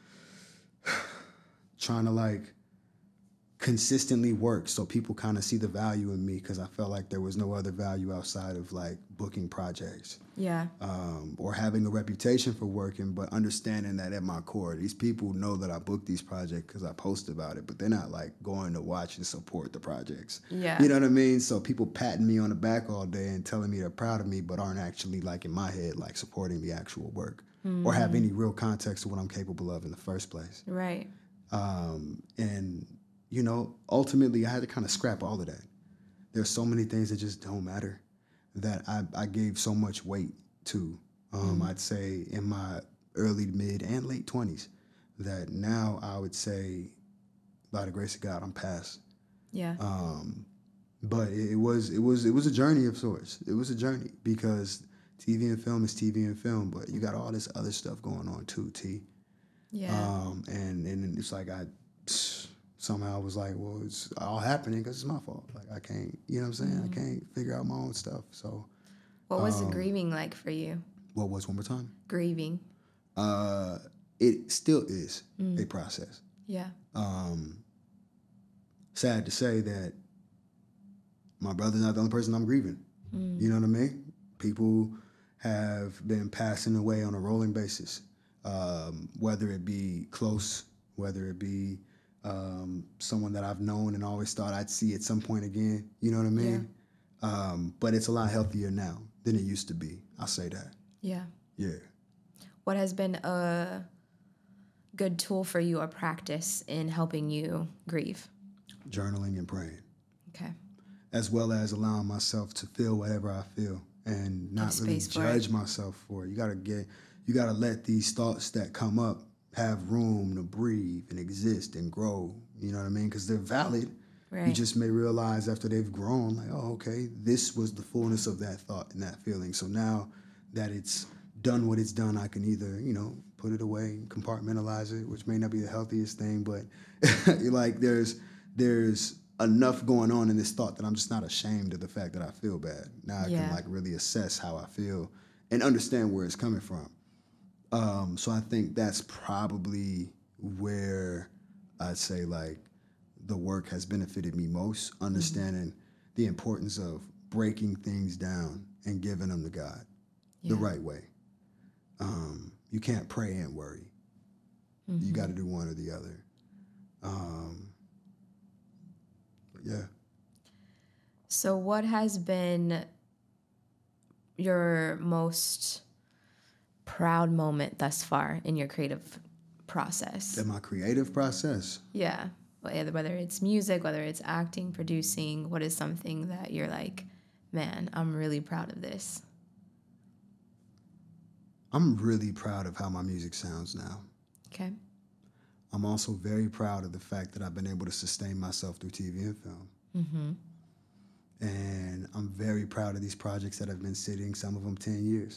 B: to like consistently work so people kind of see the value in me, because I felt like there was no other value outside of like booking projects.
A: Yeah.
B: Or having a reputation for working, but understanding that at my core, these people know that I booked these projects because I post about it, but they're not like going to watch and support the projects.
A: Yeah.
B: You know what I mean? So people patting me on the back all day and telling me they're proud of me, but aren't actually like in my head, like supporting the actual work or have any real context of what I'm capable of in the first place.
A: Right.
B: And, you know, ultimately I had to kind of scrap all of that. There's so many things that just don't matter that I gave so much weight to, I'd say in my early, mid, and late 20s, that now I would say, by the grace of God, I'm past.
A: Yeah.
B: But it was a journey of sorts. It was a journey because TV and film is TV and film, but you got all this other stuff going on too, T.
A: Yeah.
B: And it's like somehow was like, well, it's all happening because it's my fault. Like I can't, you know what I'm saying? I can't figure out my own stuff. So
A: What was the grieving like for you?
B: what was one more time?
A: Grieving.
B: It still is a process.
A: Yeah.
B: Sad to say that my brother's not the only person I'm grieving. You know what I mean? People have been passing away on a rolling basis, whether it be close, whether it be someone that I've known and always thought I'd see at some point again. You know what I mean? Yeah. But it's a lot healthier now than it used to be. I'll say that.
A: Yeah.
B: Yeah.
A: What has been a good tool for you or practice in helping you grieve?
B: Journaling and praying.
A: Okay.
B: As well as allowing myself to feel whatever I feel and not really judge myself for it. You gotta let these thoughts that come up have room to breathe and exist and grow. You know what I mean? Because they're valid. Right. You just may realize after they've grown, like, oh, okay, this was the fullness of that thought and that feeling. So now that it's done what it's done, I can either, you know, put it away, compartmentalize it, which may not be the healthiest thing, but like there's enough going on in this thought that I'm just not ashamed of the fact that I feel bad. Now I can like really assess how I feel and understand where it's coming from. So I think that's probably where I'd say like the work has benefited me most, understanding the importance of breaking things down and giving them to God the right way. You can't pray and worry. You got to do one or the other. Yeah.
A: So what has been your most proud moment thus far in your creative process?
B: In my creative process?
A: Yeah. Whether it's music, whether it's acting, producing, what is something that you're like, man, I'm really proud of this?
B: I'm really proud of how my music sounds now.
A: Okay.
B: I'm also very proud of the fact that I've been able to sustain myself through TV and film. And I'm very proud of these projects that have been sitting, some of them 10 years,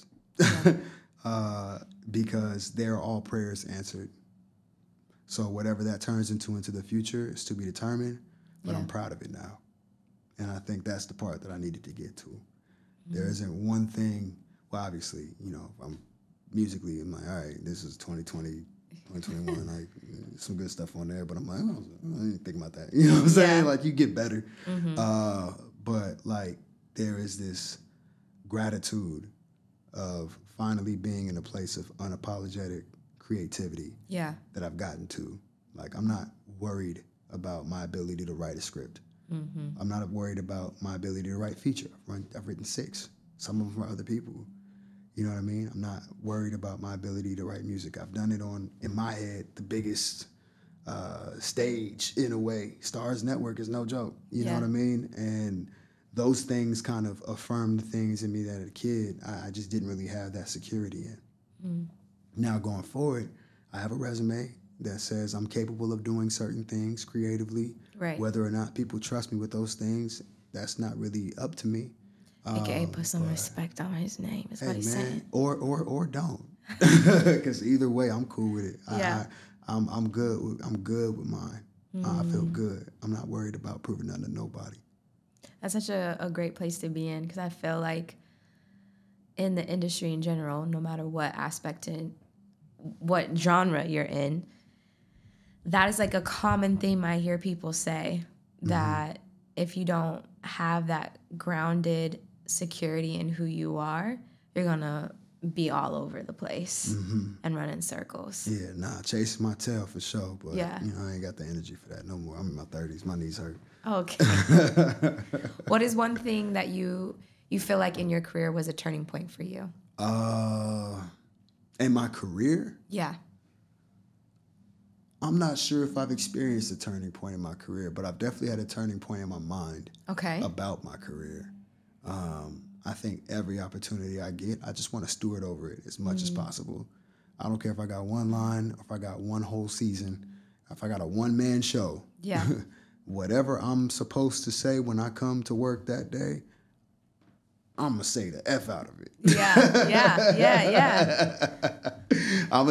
B: because they're all prayers answered. So whatever that turns into the future is to be determined, but I'm proud of it now. And I think that's the part that I needed to get to. There isn't one thing, well, obviously, you know, I'm musically, I'm like, all right, this is 2020, 2021, like some good stuff on there, but I'm like, oh, I didn't think about that. You know what I'm saying? Like you get better. But like there is this gratitude of finally being in a place of unapologetic creativity that I've gotten to. Like I'm not worried about my ability to write a script. I'm not worried about my ability to write feature. I've written 6. Some of them are other people. You know what I mean? I'm not worried about my ability to write music. I've done it on, in my head, the biggest stage in a way. Stars Network is no joke. You know what I mean? And those things kind of affirmed things in me that as a kid I just didn't really have that security in. Now going forward, I have a resume that says I'm capable of doing certain things creatively.
A: Right.
B: Whether or not people trust me with those things, that's not really up to me.
A: AKA put some respect on his name. Is what he's saying.
B: Or don't, because either way, I'm cool with it.
A: Yeah.
B: I'm good. I'm good with mine. I feel good. I'm not worried about proving nothing to nobody.
A: That's such a great place to be in, because I feel like in the industry in general, no matter what aspect and what genre you're in, that is like a common theme I hear people say, that if you don't have that grounded security in who you are, you're going to be all over the place and run in circles.
B: Yeah, chasing my tail for sure. But,
A: Yeah.
B: I ain't got the energy for that no more. I'm in my 30s. My knees hurt.
A: Okay. What is one thing that you feel like in your career was a turning point for you?
B: In my career?
A: Yeah.
B: I'm not sure if I've experienced a turning point in my career, but I've definitely had a turning point in my mind about my career. I think every opportunity I get, I just want to steward over it as much as possible. I don't care if I got one line, or if I got one whole season, if I got a one-man show.
A: Yeah.
B: Whatever I'm supposed to say when I come to work that day, I'm going to say the F out of it.
A: Yeah.
B: I'm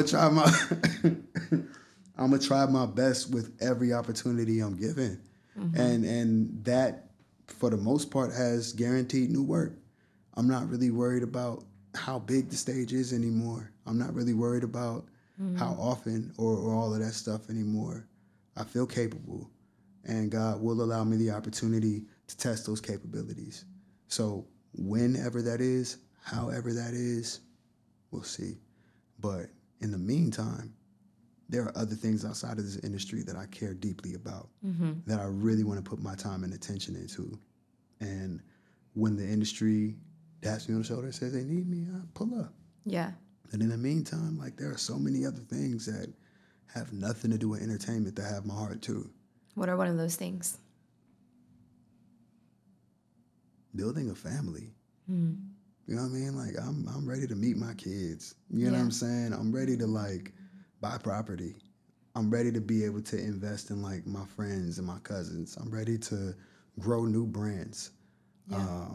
B: gonna try my best with every opportunity I'm given. And that, for the most part, has guaranteed new work. I'm not really worried about how big the stage is anymore. I'm not really worried about how often or all of that stuff anymore. I feel capable, and God will allow me the opportunity to test those capabilities. So whenever that is, however that is, we'll see. But in the meantime, there are other things outside of this industry that I care deeply about, that I really want to put my time and attention into. And when the industry taps me on the shoulder and says they need me, I pull up.
A: Yeah.
B: And in the meantime, there are so many other things that have nothing to do with entertainment that have my heart too.
A: What are one of those things?
B: Building a family. You know what I mean? I'm ready to meet my kids. You know what I'm saying? I'm ready to buy property. I'm ready to be able to invest in my friends and my cousins. I'm ready to grow new brands.
A: Yeah.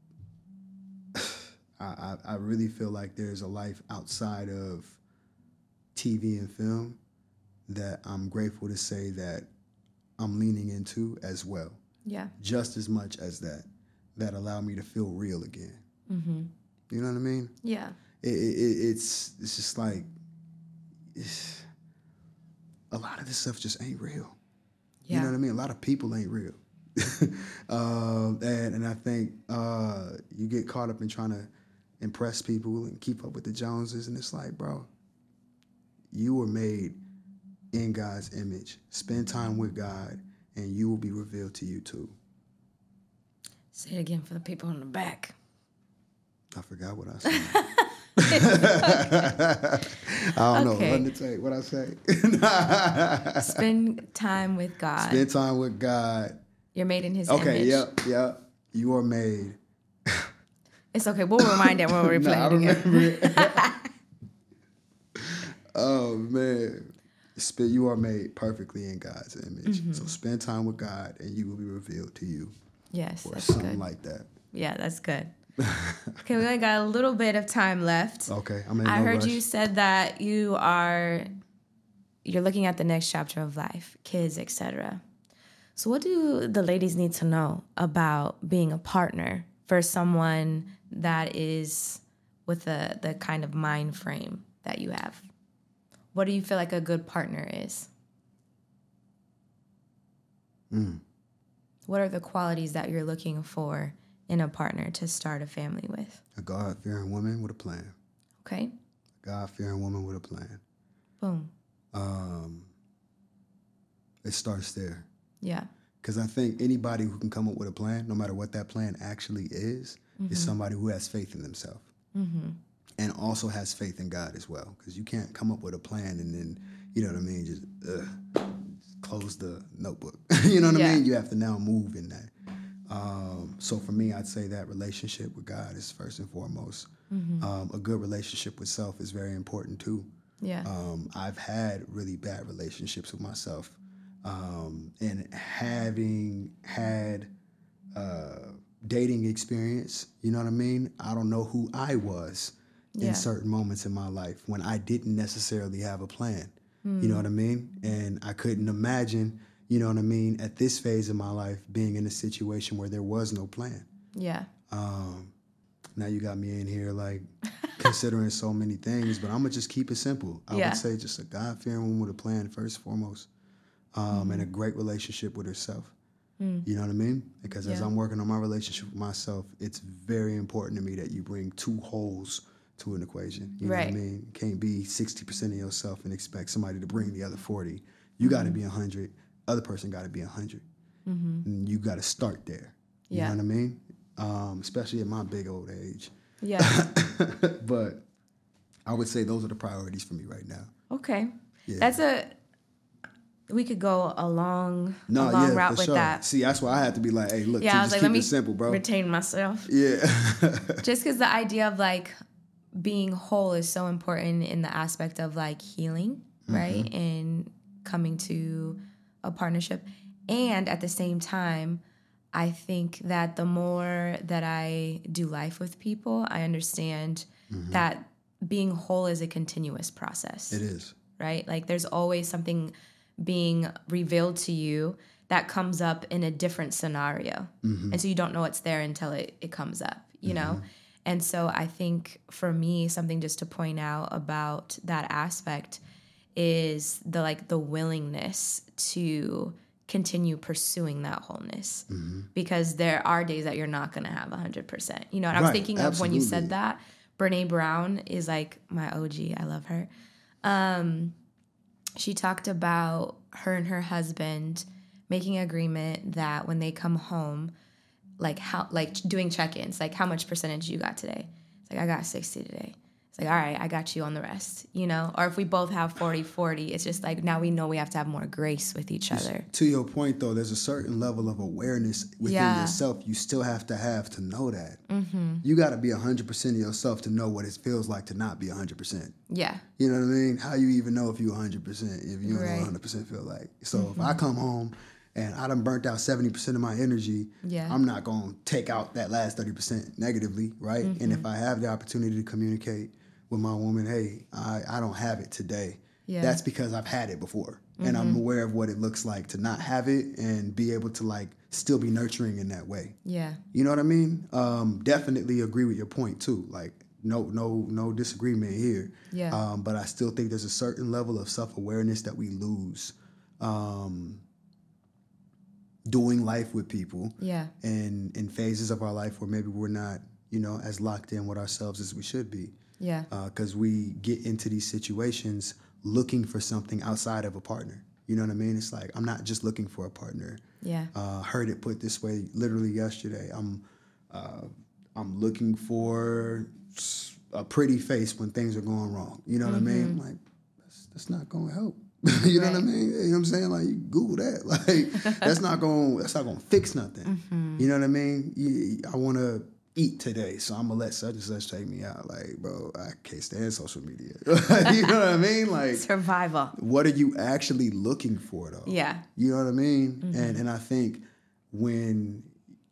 B: I really feel like there's a life outside of TV and film that I'm grateful to say that I'm leaning into as well.
A: Yeah.
B: Just as much as that allow me to feel real again. You know what I mean?
A: Yeah.
B: It's just a lot of this stuff just ain't real.
A: Yeah.
B: You know what I mean? A lot of people ain't real. And I think you get caught up in trying to impress people and keep up with the Joneses, and it's bro, you were made in God's image. Spend time with God, and you will be revealed to you too.
A: Say it again for the people in the back.
B: I forgot what I said. I don't know. Let me tell you what I say.
A: Spend time with God.
B: Spend time with God.
A: You're made in His image.
B: Okay, yep. You are made.
A: It's okay. We'll rewind it when we replay it again.
B: Remember it. Oh, man. You are made perfectly in God's image. So spend time with God, and you will be revealed to you.
A: Yes,
B: or
A: that's
B: something
A: good.
B: Like that.
A: Yeah, that's good. Okay, we only got a little bit of time left.
B: Okay,
A: I heard you said that you're looking at the next chapter of life, kids, etc. So what do the ladies need to know about being a partner for someone that is with the kind of mind frame that you have? What do you feel like a good partner is? What are the qualities that you're looking for in a partner to start a family with?
B: A God-fearing woman with a plan.
A: Okay.
B: A God-fearing woman with a plan.
A: Boom.
B: It starts there.
A: Yeah.
B: Because I think anybody who can come up with a plan, no matter what that plan actually is somebody who has faith in themselves. And also has faith in God as well. Because you can't come up with a plan and then, you know what I mean, just close the notebook. You know what I mean? You have to now move in that. So for me, I'd say that relationship with God is first and foremost. A good relationship with self is very important too.
A: Yeah.
B: I've had really bad relationships with myself. And having had dating experience, you know what I mean? I don't know who I was in certain moments in my life when I didn't necessarily have a plan. You know what I mean? And I couldn't imagine, you know what I mean, at this phase of my life being in a situation where there was no plan.
A: Yeah.
B: Now you got me in here like considering so many things, but I'm going to just keep it simple. I would say just a God-fearing woman with a plan first and foremost, and a great relationship with herself. You know what I mean? Because as I'm working on my relationship with myself, it's very important to me that you bring two wholes to an equation. You know what I mean? You can't be 60% of yourself and expect somebody to bring the other 40. You got to be 100. Other person got to be 100. And you got to start there. You know what I mean? Especially at my big old age.
A: Yeah.
B: But I would say those are the priorities for me right now.
A: Okay.
B: Yeah.
A: We could go a long route with that.
B: See, that's why I had to be like, hey, look,
A: I was
B: just
A: like,
B: keep it simple, bro.
A: Retain myself.
B: Yeah.
A: Just because the idea of like being whole is so important in the aspect of like healing, right? And coming to a partnership. And at the same time, I think that the more that I do life with people, I understand that being whole is a continuous process.
B: It is.
A: Right? Like there's always something being revealed to you that comes up in a different scenario. And so you don't know it's there until it comes up, you know? And so I think for me, something just to point out about that aspect is the willingness to continue pursuing that wholeness. Because there are days that you're not going to have 100%. You know, and I was thinking of when you said that, Brene Brown is like my OG. I love her. She talked about her and her husband making an agreement that when they come home, doing check-ins, like how much percentage you got today? It's like, I got 60 today. It's like, all right, I got you on the rest, you know? Or if we both have 40-40, it's just like now we know we have to have more grace with each other.
B: To your point, though, there's a certain level of awareness within yourself you still have to know that. You got to be 100% of yourself to know what it feels like to not be 100%.
A: Yeah.
B: You know what I mean? How you even know if you're 100% if you don't know what 100% feel like? So if I come home and I done burnt out 70% of my energy, I'm not going to take out that last 30% negatively, right? And if I have the opportunity to communicate with my woman, hey, I don't have it today. That's because I've had it before. And I'm aware of what it looks like to not have it and be able to like still be nurturing in that way.
A: Yeah.
B: You know what I mean? Definitely agree with your point too. Like no disagreement here.
A: Yeah.
B: But I still think there's a certain level of self-awareness that we lose doing life with people.
A: Yeah.
B: And in phases of our life where maybe we're not, you know, as locked in with ourselves as we should be.
A: Yeah.
B: Because we get into these situations looking for something outside of a partner. You know what I mean? It's like, I'm not just looking for a partner.
A: Yeah.
B: Heard it put this way literally yesterday. I'm looking for a pretty face when things are going wrong. You know what I mean? I'm like, that's not going to help. You know what I mean? You know what I'm saying? Like, you Google that. Like, that's not going to fix nothing. You know what I mean? I want to eat today, so I'm gonna let such and such take me out. Like, bro, I can't stand social media. You know what I mean? Like,
A: survival. What
B: are you actually looking for, though?
A: Yeah.
B: You know what I mean? And I think when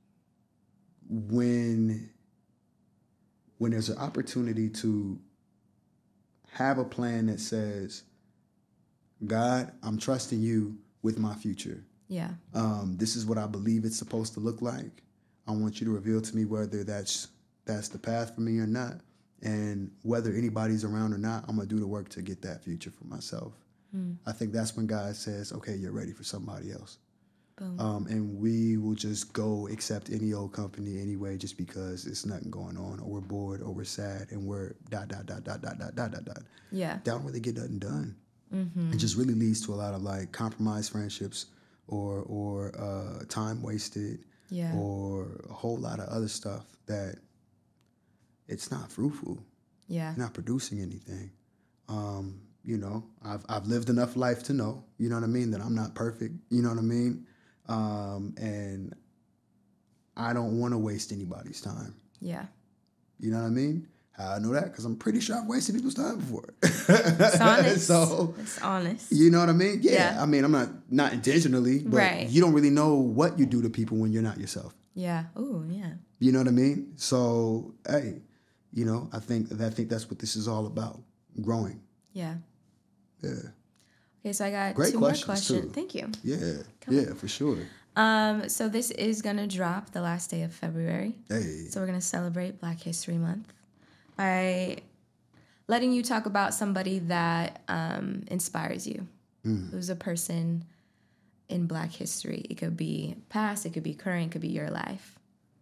B: there's an opportunity to have a plan that says, God, I'm trusting you with my future.
A: Yeah.
B: This is what I believe it's supposed to look like. I want you to reveal to me whether that's the path for me or not. And whether anybody's around or not, I'm going to do the work to get that future for myself. I think that's when God says, okay, you're ready for somebody else. And we will just go accept any old company anyway just because it's nothing going on, or we're bored, or we're sad, and we're ...
A: Yeah.
B: That don't really get nothing done. It just really leads to a lot of like compromised friendships or time wasted.
A: Yeah.
B: Or a whole lot of other stuff that it's not fruitful.
A: Yeah.
B: Not producing anything. You know, I've lived enough life to know, you know what I mean, that I'm not perfect, you know what I mean? And I don't want to waste anybody's time.
A: Yeah.
B: You know what I mean? How I know that? Because I'm pretty sure I've wasted people's time before.
A: It's honest.
B: So,
A: it's honest.
B: you know what I mean?
A: Yeah.
B: I mean, I'm not intentionally, but
A: Right.
B: you don't really know what you do to people when you're not yourself.
A: Yeah. Ooh, yeah.
B: You know what I mean? So, hey, you know, I think that's what this is all about. Growing.
A: Yeah.
B: Yeah.
A: Okay, so I got
B: Great
A: two more
B: questions,
A: questions.
B: too.
A: Thank you.
B: Yeah.
A: Cool.
B: Yeah, for sure.
A: So this is gonna drop the last day of February.
B: Hey.
A: So we're gonna celebrate Black History Month by letting you talk about somebody that inspires you. Who's a person in Black history? It could be past, it could be current, it could be your life.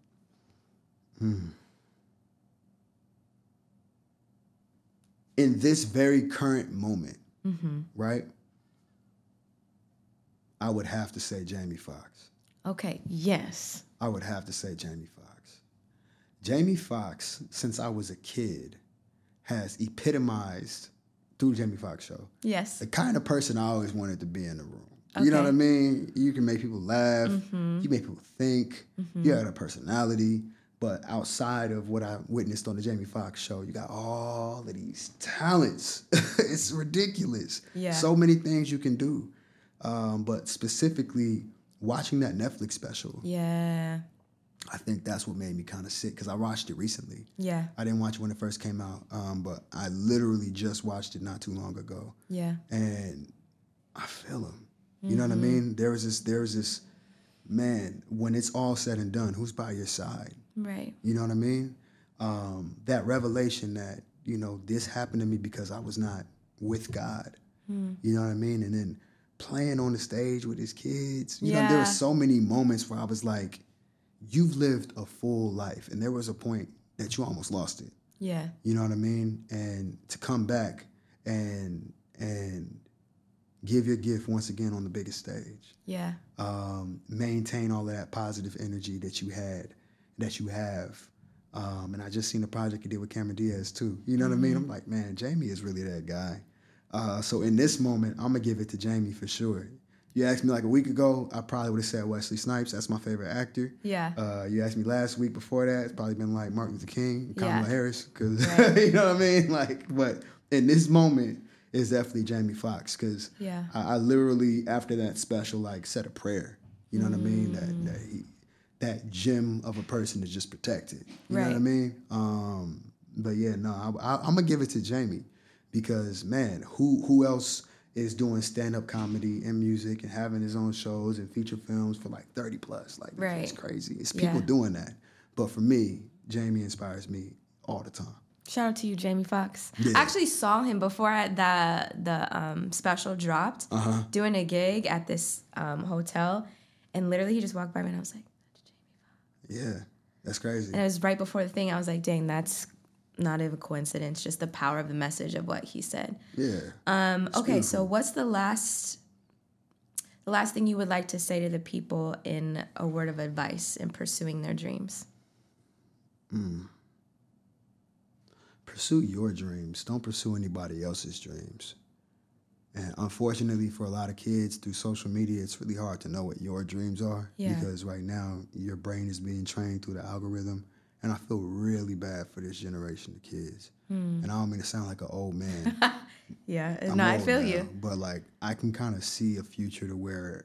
B: In this very current moment, right? I would have to say Jamie Foxx.
A: Okay, yes.
B: I would have to say Jamie Foxx. Jamie Foxx, since I was a kid, has epitomized through the Jamie Foxx show
A: Yes.
B: the kind of person I always wanted to be in the room. You know
A: Okay.
B: what I mean? You can make people laugh. You make people think. You got a personality. But outside of what I witnessed on the Jamie Foxx show, you got all of these talents. It's ridiculous.
A: Yeah.
B: So many things you can do. But specifically, watching that Netflix special,
A: Yeah.
B: I think that's what made me kind of sick because I watched it recently.
A: Yeah.
B: I didn't watch it when it first came out, but I literally just watched it not too long ago.
A: Yeah.
B: And I feel him. You know what I mean? There was this, man, when it's all said and done, who's by your side?
A: Right.
B: You know what I mean? That revelation that, you know, this happened to me because I was not with God. You know what I mean? And then playing on the stage with his kids. You know, there were
A: Yeah.
B: so many moments where I was like, you've lived a full life. And there was a point that you almost lost it.
A: Yeah.
B: You know what I mean? And to come back and give your gift once again on the biggest stage.
A: Yeah.
B: Maintain all of that positive energy that you had, that you have. And I just seen the project he did with Cameron Diaz too. You know what I mean? I'm like, man, Jamie is really that guy. So in this moment, I'm gonna give it to Jamie for sure. You asked me like a week ago, I probably would have said Wesley Snipes. That's my favorite actor.
A: Yeah.
B: You asked me last week before that, it's probably been like Martin Luther King, Kamala
A: Yeah.
B: Harris, because
A: Right.
B: you know what I mean. Like, but in this moment, it's definitely Jamie Foxx because
A: Yeah.
B: I literally after that special like said a prayer. You know what I mean? That gem of a person is just protected. You know what I
A: Right.
B: mean? But yeah, no, I'm gonna give it to Jamie because man, who else is doing stand-up comedy and music and having his own shows and feature films for like 30 plus? Like,
A: Right.
B: it's crazy. It's people
A: Yeah.
B: doing that. But for me, Jamie inspires me all the time.
A: Shout out to you, Jamie Foxx.
B: Yeah.
A: I actually saw him before the special dropped, doing a gig at this hotel, and literally he just walked by me and I was like,
B: Yeah, that's crazy.
A: and it was right before the thing. I was like, dang, that's not a coincidence. Just the power of the message of what he said.
B: Yeah.
A: Okay, so what's the last thing you would like to say to the people in a word of advice in pursuing their dreams?
B: Pursue your dreams. Don't pursue anybody else's dreams. And unfortunately for a lot of kids through social media, it's really hard to know what your dreams are
A: Yeah.
B: because right now your brain is being trained through the algorithm. And I feel really bad for this generation of kids. And I don't mean to sound like an old man.
A: Yeah,
B: I'm
A: no, I
B: old
A: feel
B: now,
A: you.
B: But like I can kind of see a future to where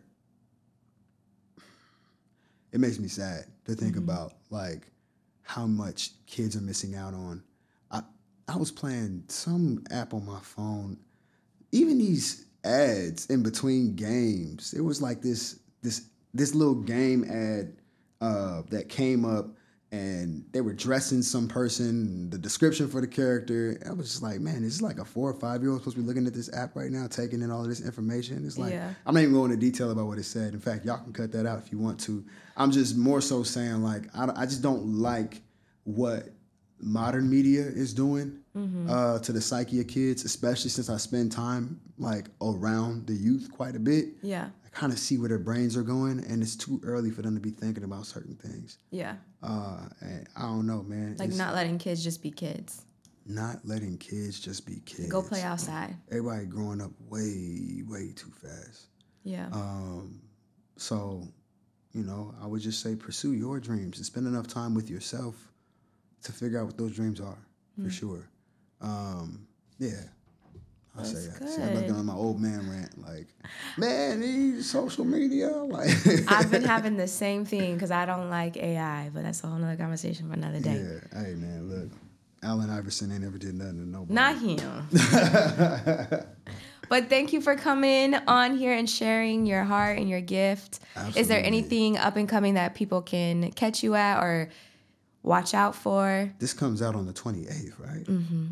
B: it makes me sad to think about like how much kids are missing out on. I was playing some app on my phone, even these ads in between games. It was like this little game ad that came up, and they were dressing some person, the description for the character. I was just like, man, this is like a 4 or 5 year old supposed to be looking at this app right now, taking in all of this information. It's like,
A: Yeah.
B: I'm not even going into detail about what it said. In fact, y'all can cut that out if you want to. I'm just more so saying like, I just don't like what modern media is doing to the psyche of kids, especially since I spend time like around the youth quite a bit.
A: Yeah,
B: I kind of see where their brains are going, and it's too early for them to be thinking about certain things.
A: yeah.
B: And I don't know, man.
A: Like
B: It's
A: not letting kids just be kids.
B: not letting kids just be kids.
A: Go play outside.
B: Everybody growing up way, way too fast.
A: Yeah.
B: So I would just say pursue your dreams and spend enough time with yourself to figure out what those dreams are, for sure. Yeah. I say that. See, I'm looking on my old man rant, like, man, these social media, like.
A: I've been having the same thing because I don't like AI, but that's a whole nother conversation for another day.
B: Yeah, hey man, look, Allen Iverson ain't never did nothing to nobody.
A: Not him. But thank you for coming on here and sharing your heart and your gift.
B: Absolutely.
A: Is there anything up and coming that people can catch you at or watch out for?
B: This comes out on the 28th, right? Mm-hmm.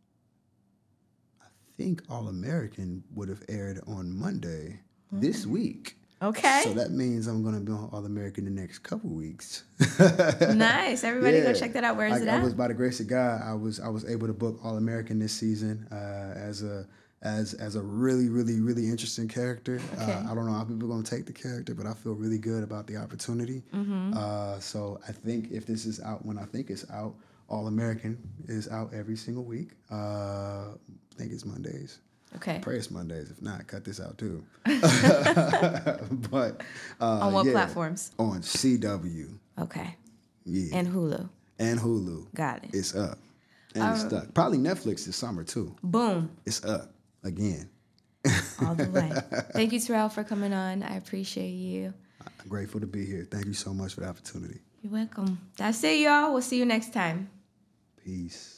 B: I think All American would have aired on Monday this week.
A: Okay.
B: So that means I'm going to be on All American the next couple weeks.
A: Nice. Everybody go check that out. Where is it at?
B: I was, by the grace of God, I was able to book All American this season as a really, really, really interesting character.
A: Okay.
B: I don't know how people are going to take the character, but I feel really good about the opportunity.
A: Mm-hmm.
B: So I think if this is out when I think it's out, All American is out every single week. I think it's Mondays.
A: Okay.
B: Pray it's Mondays. If not, cut this out too. But
A: on what platforms?
B: On CW.
A: Okay.
B: Yeah.
A: And Hulu.
B: And Hulu.
A: Got it.
B: It's up. And it's stuck. Probably Netflix this summer too.
A: Boom.
B: It's up again.
A: All the way. Thank you, Terrell, for coming on. I appreciate you.
B: I'm grateful to be here. Thank you so much for the opportunity.
A: You're welcome. That's it, y'all. We'll see you next time.
B: Peace.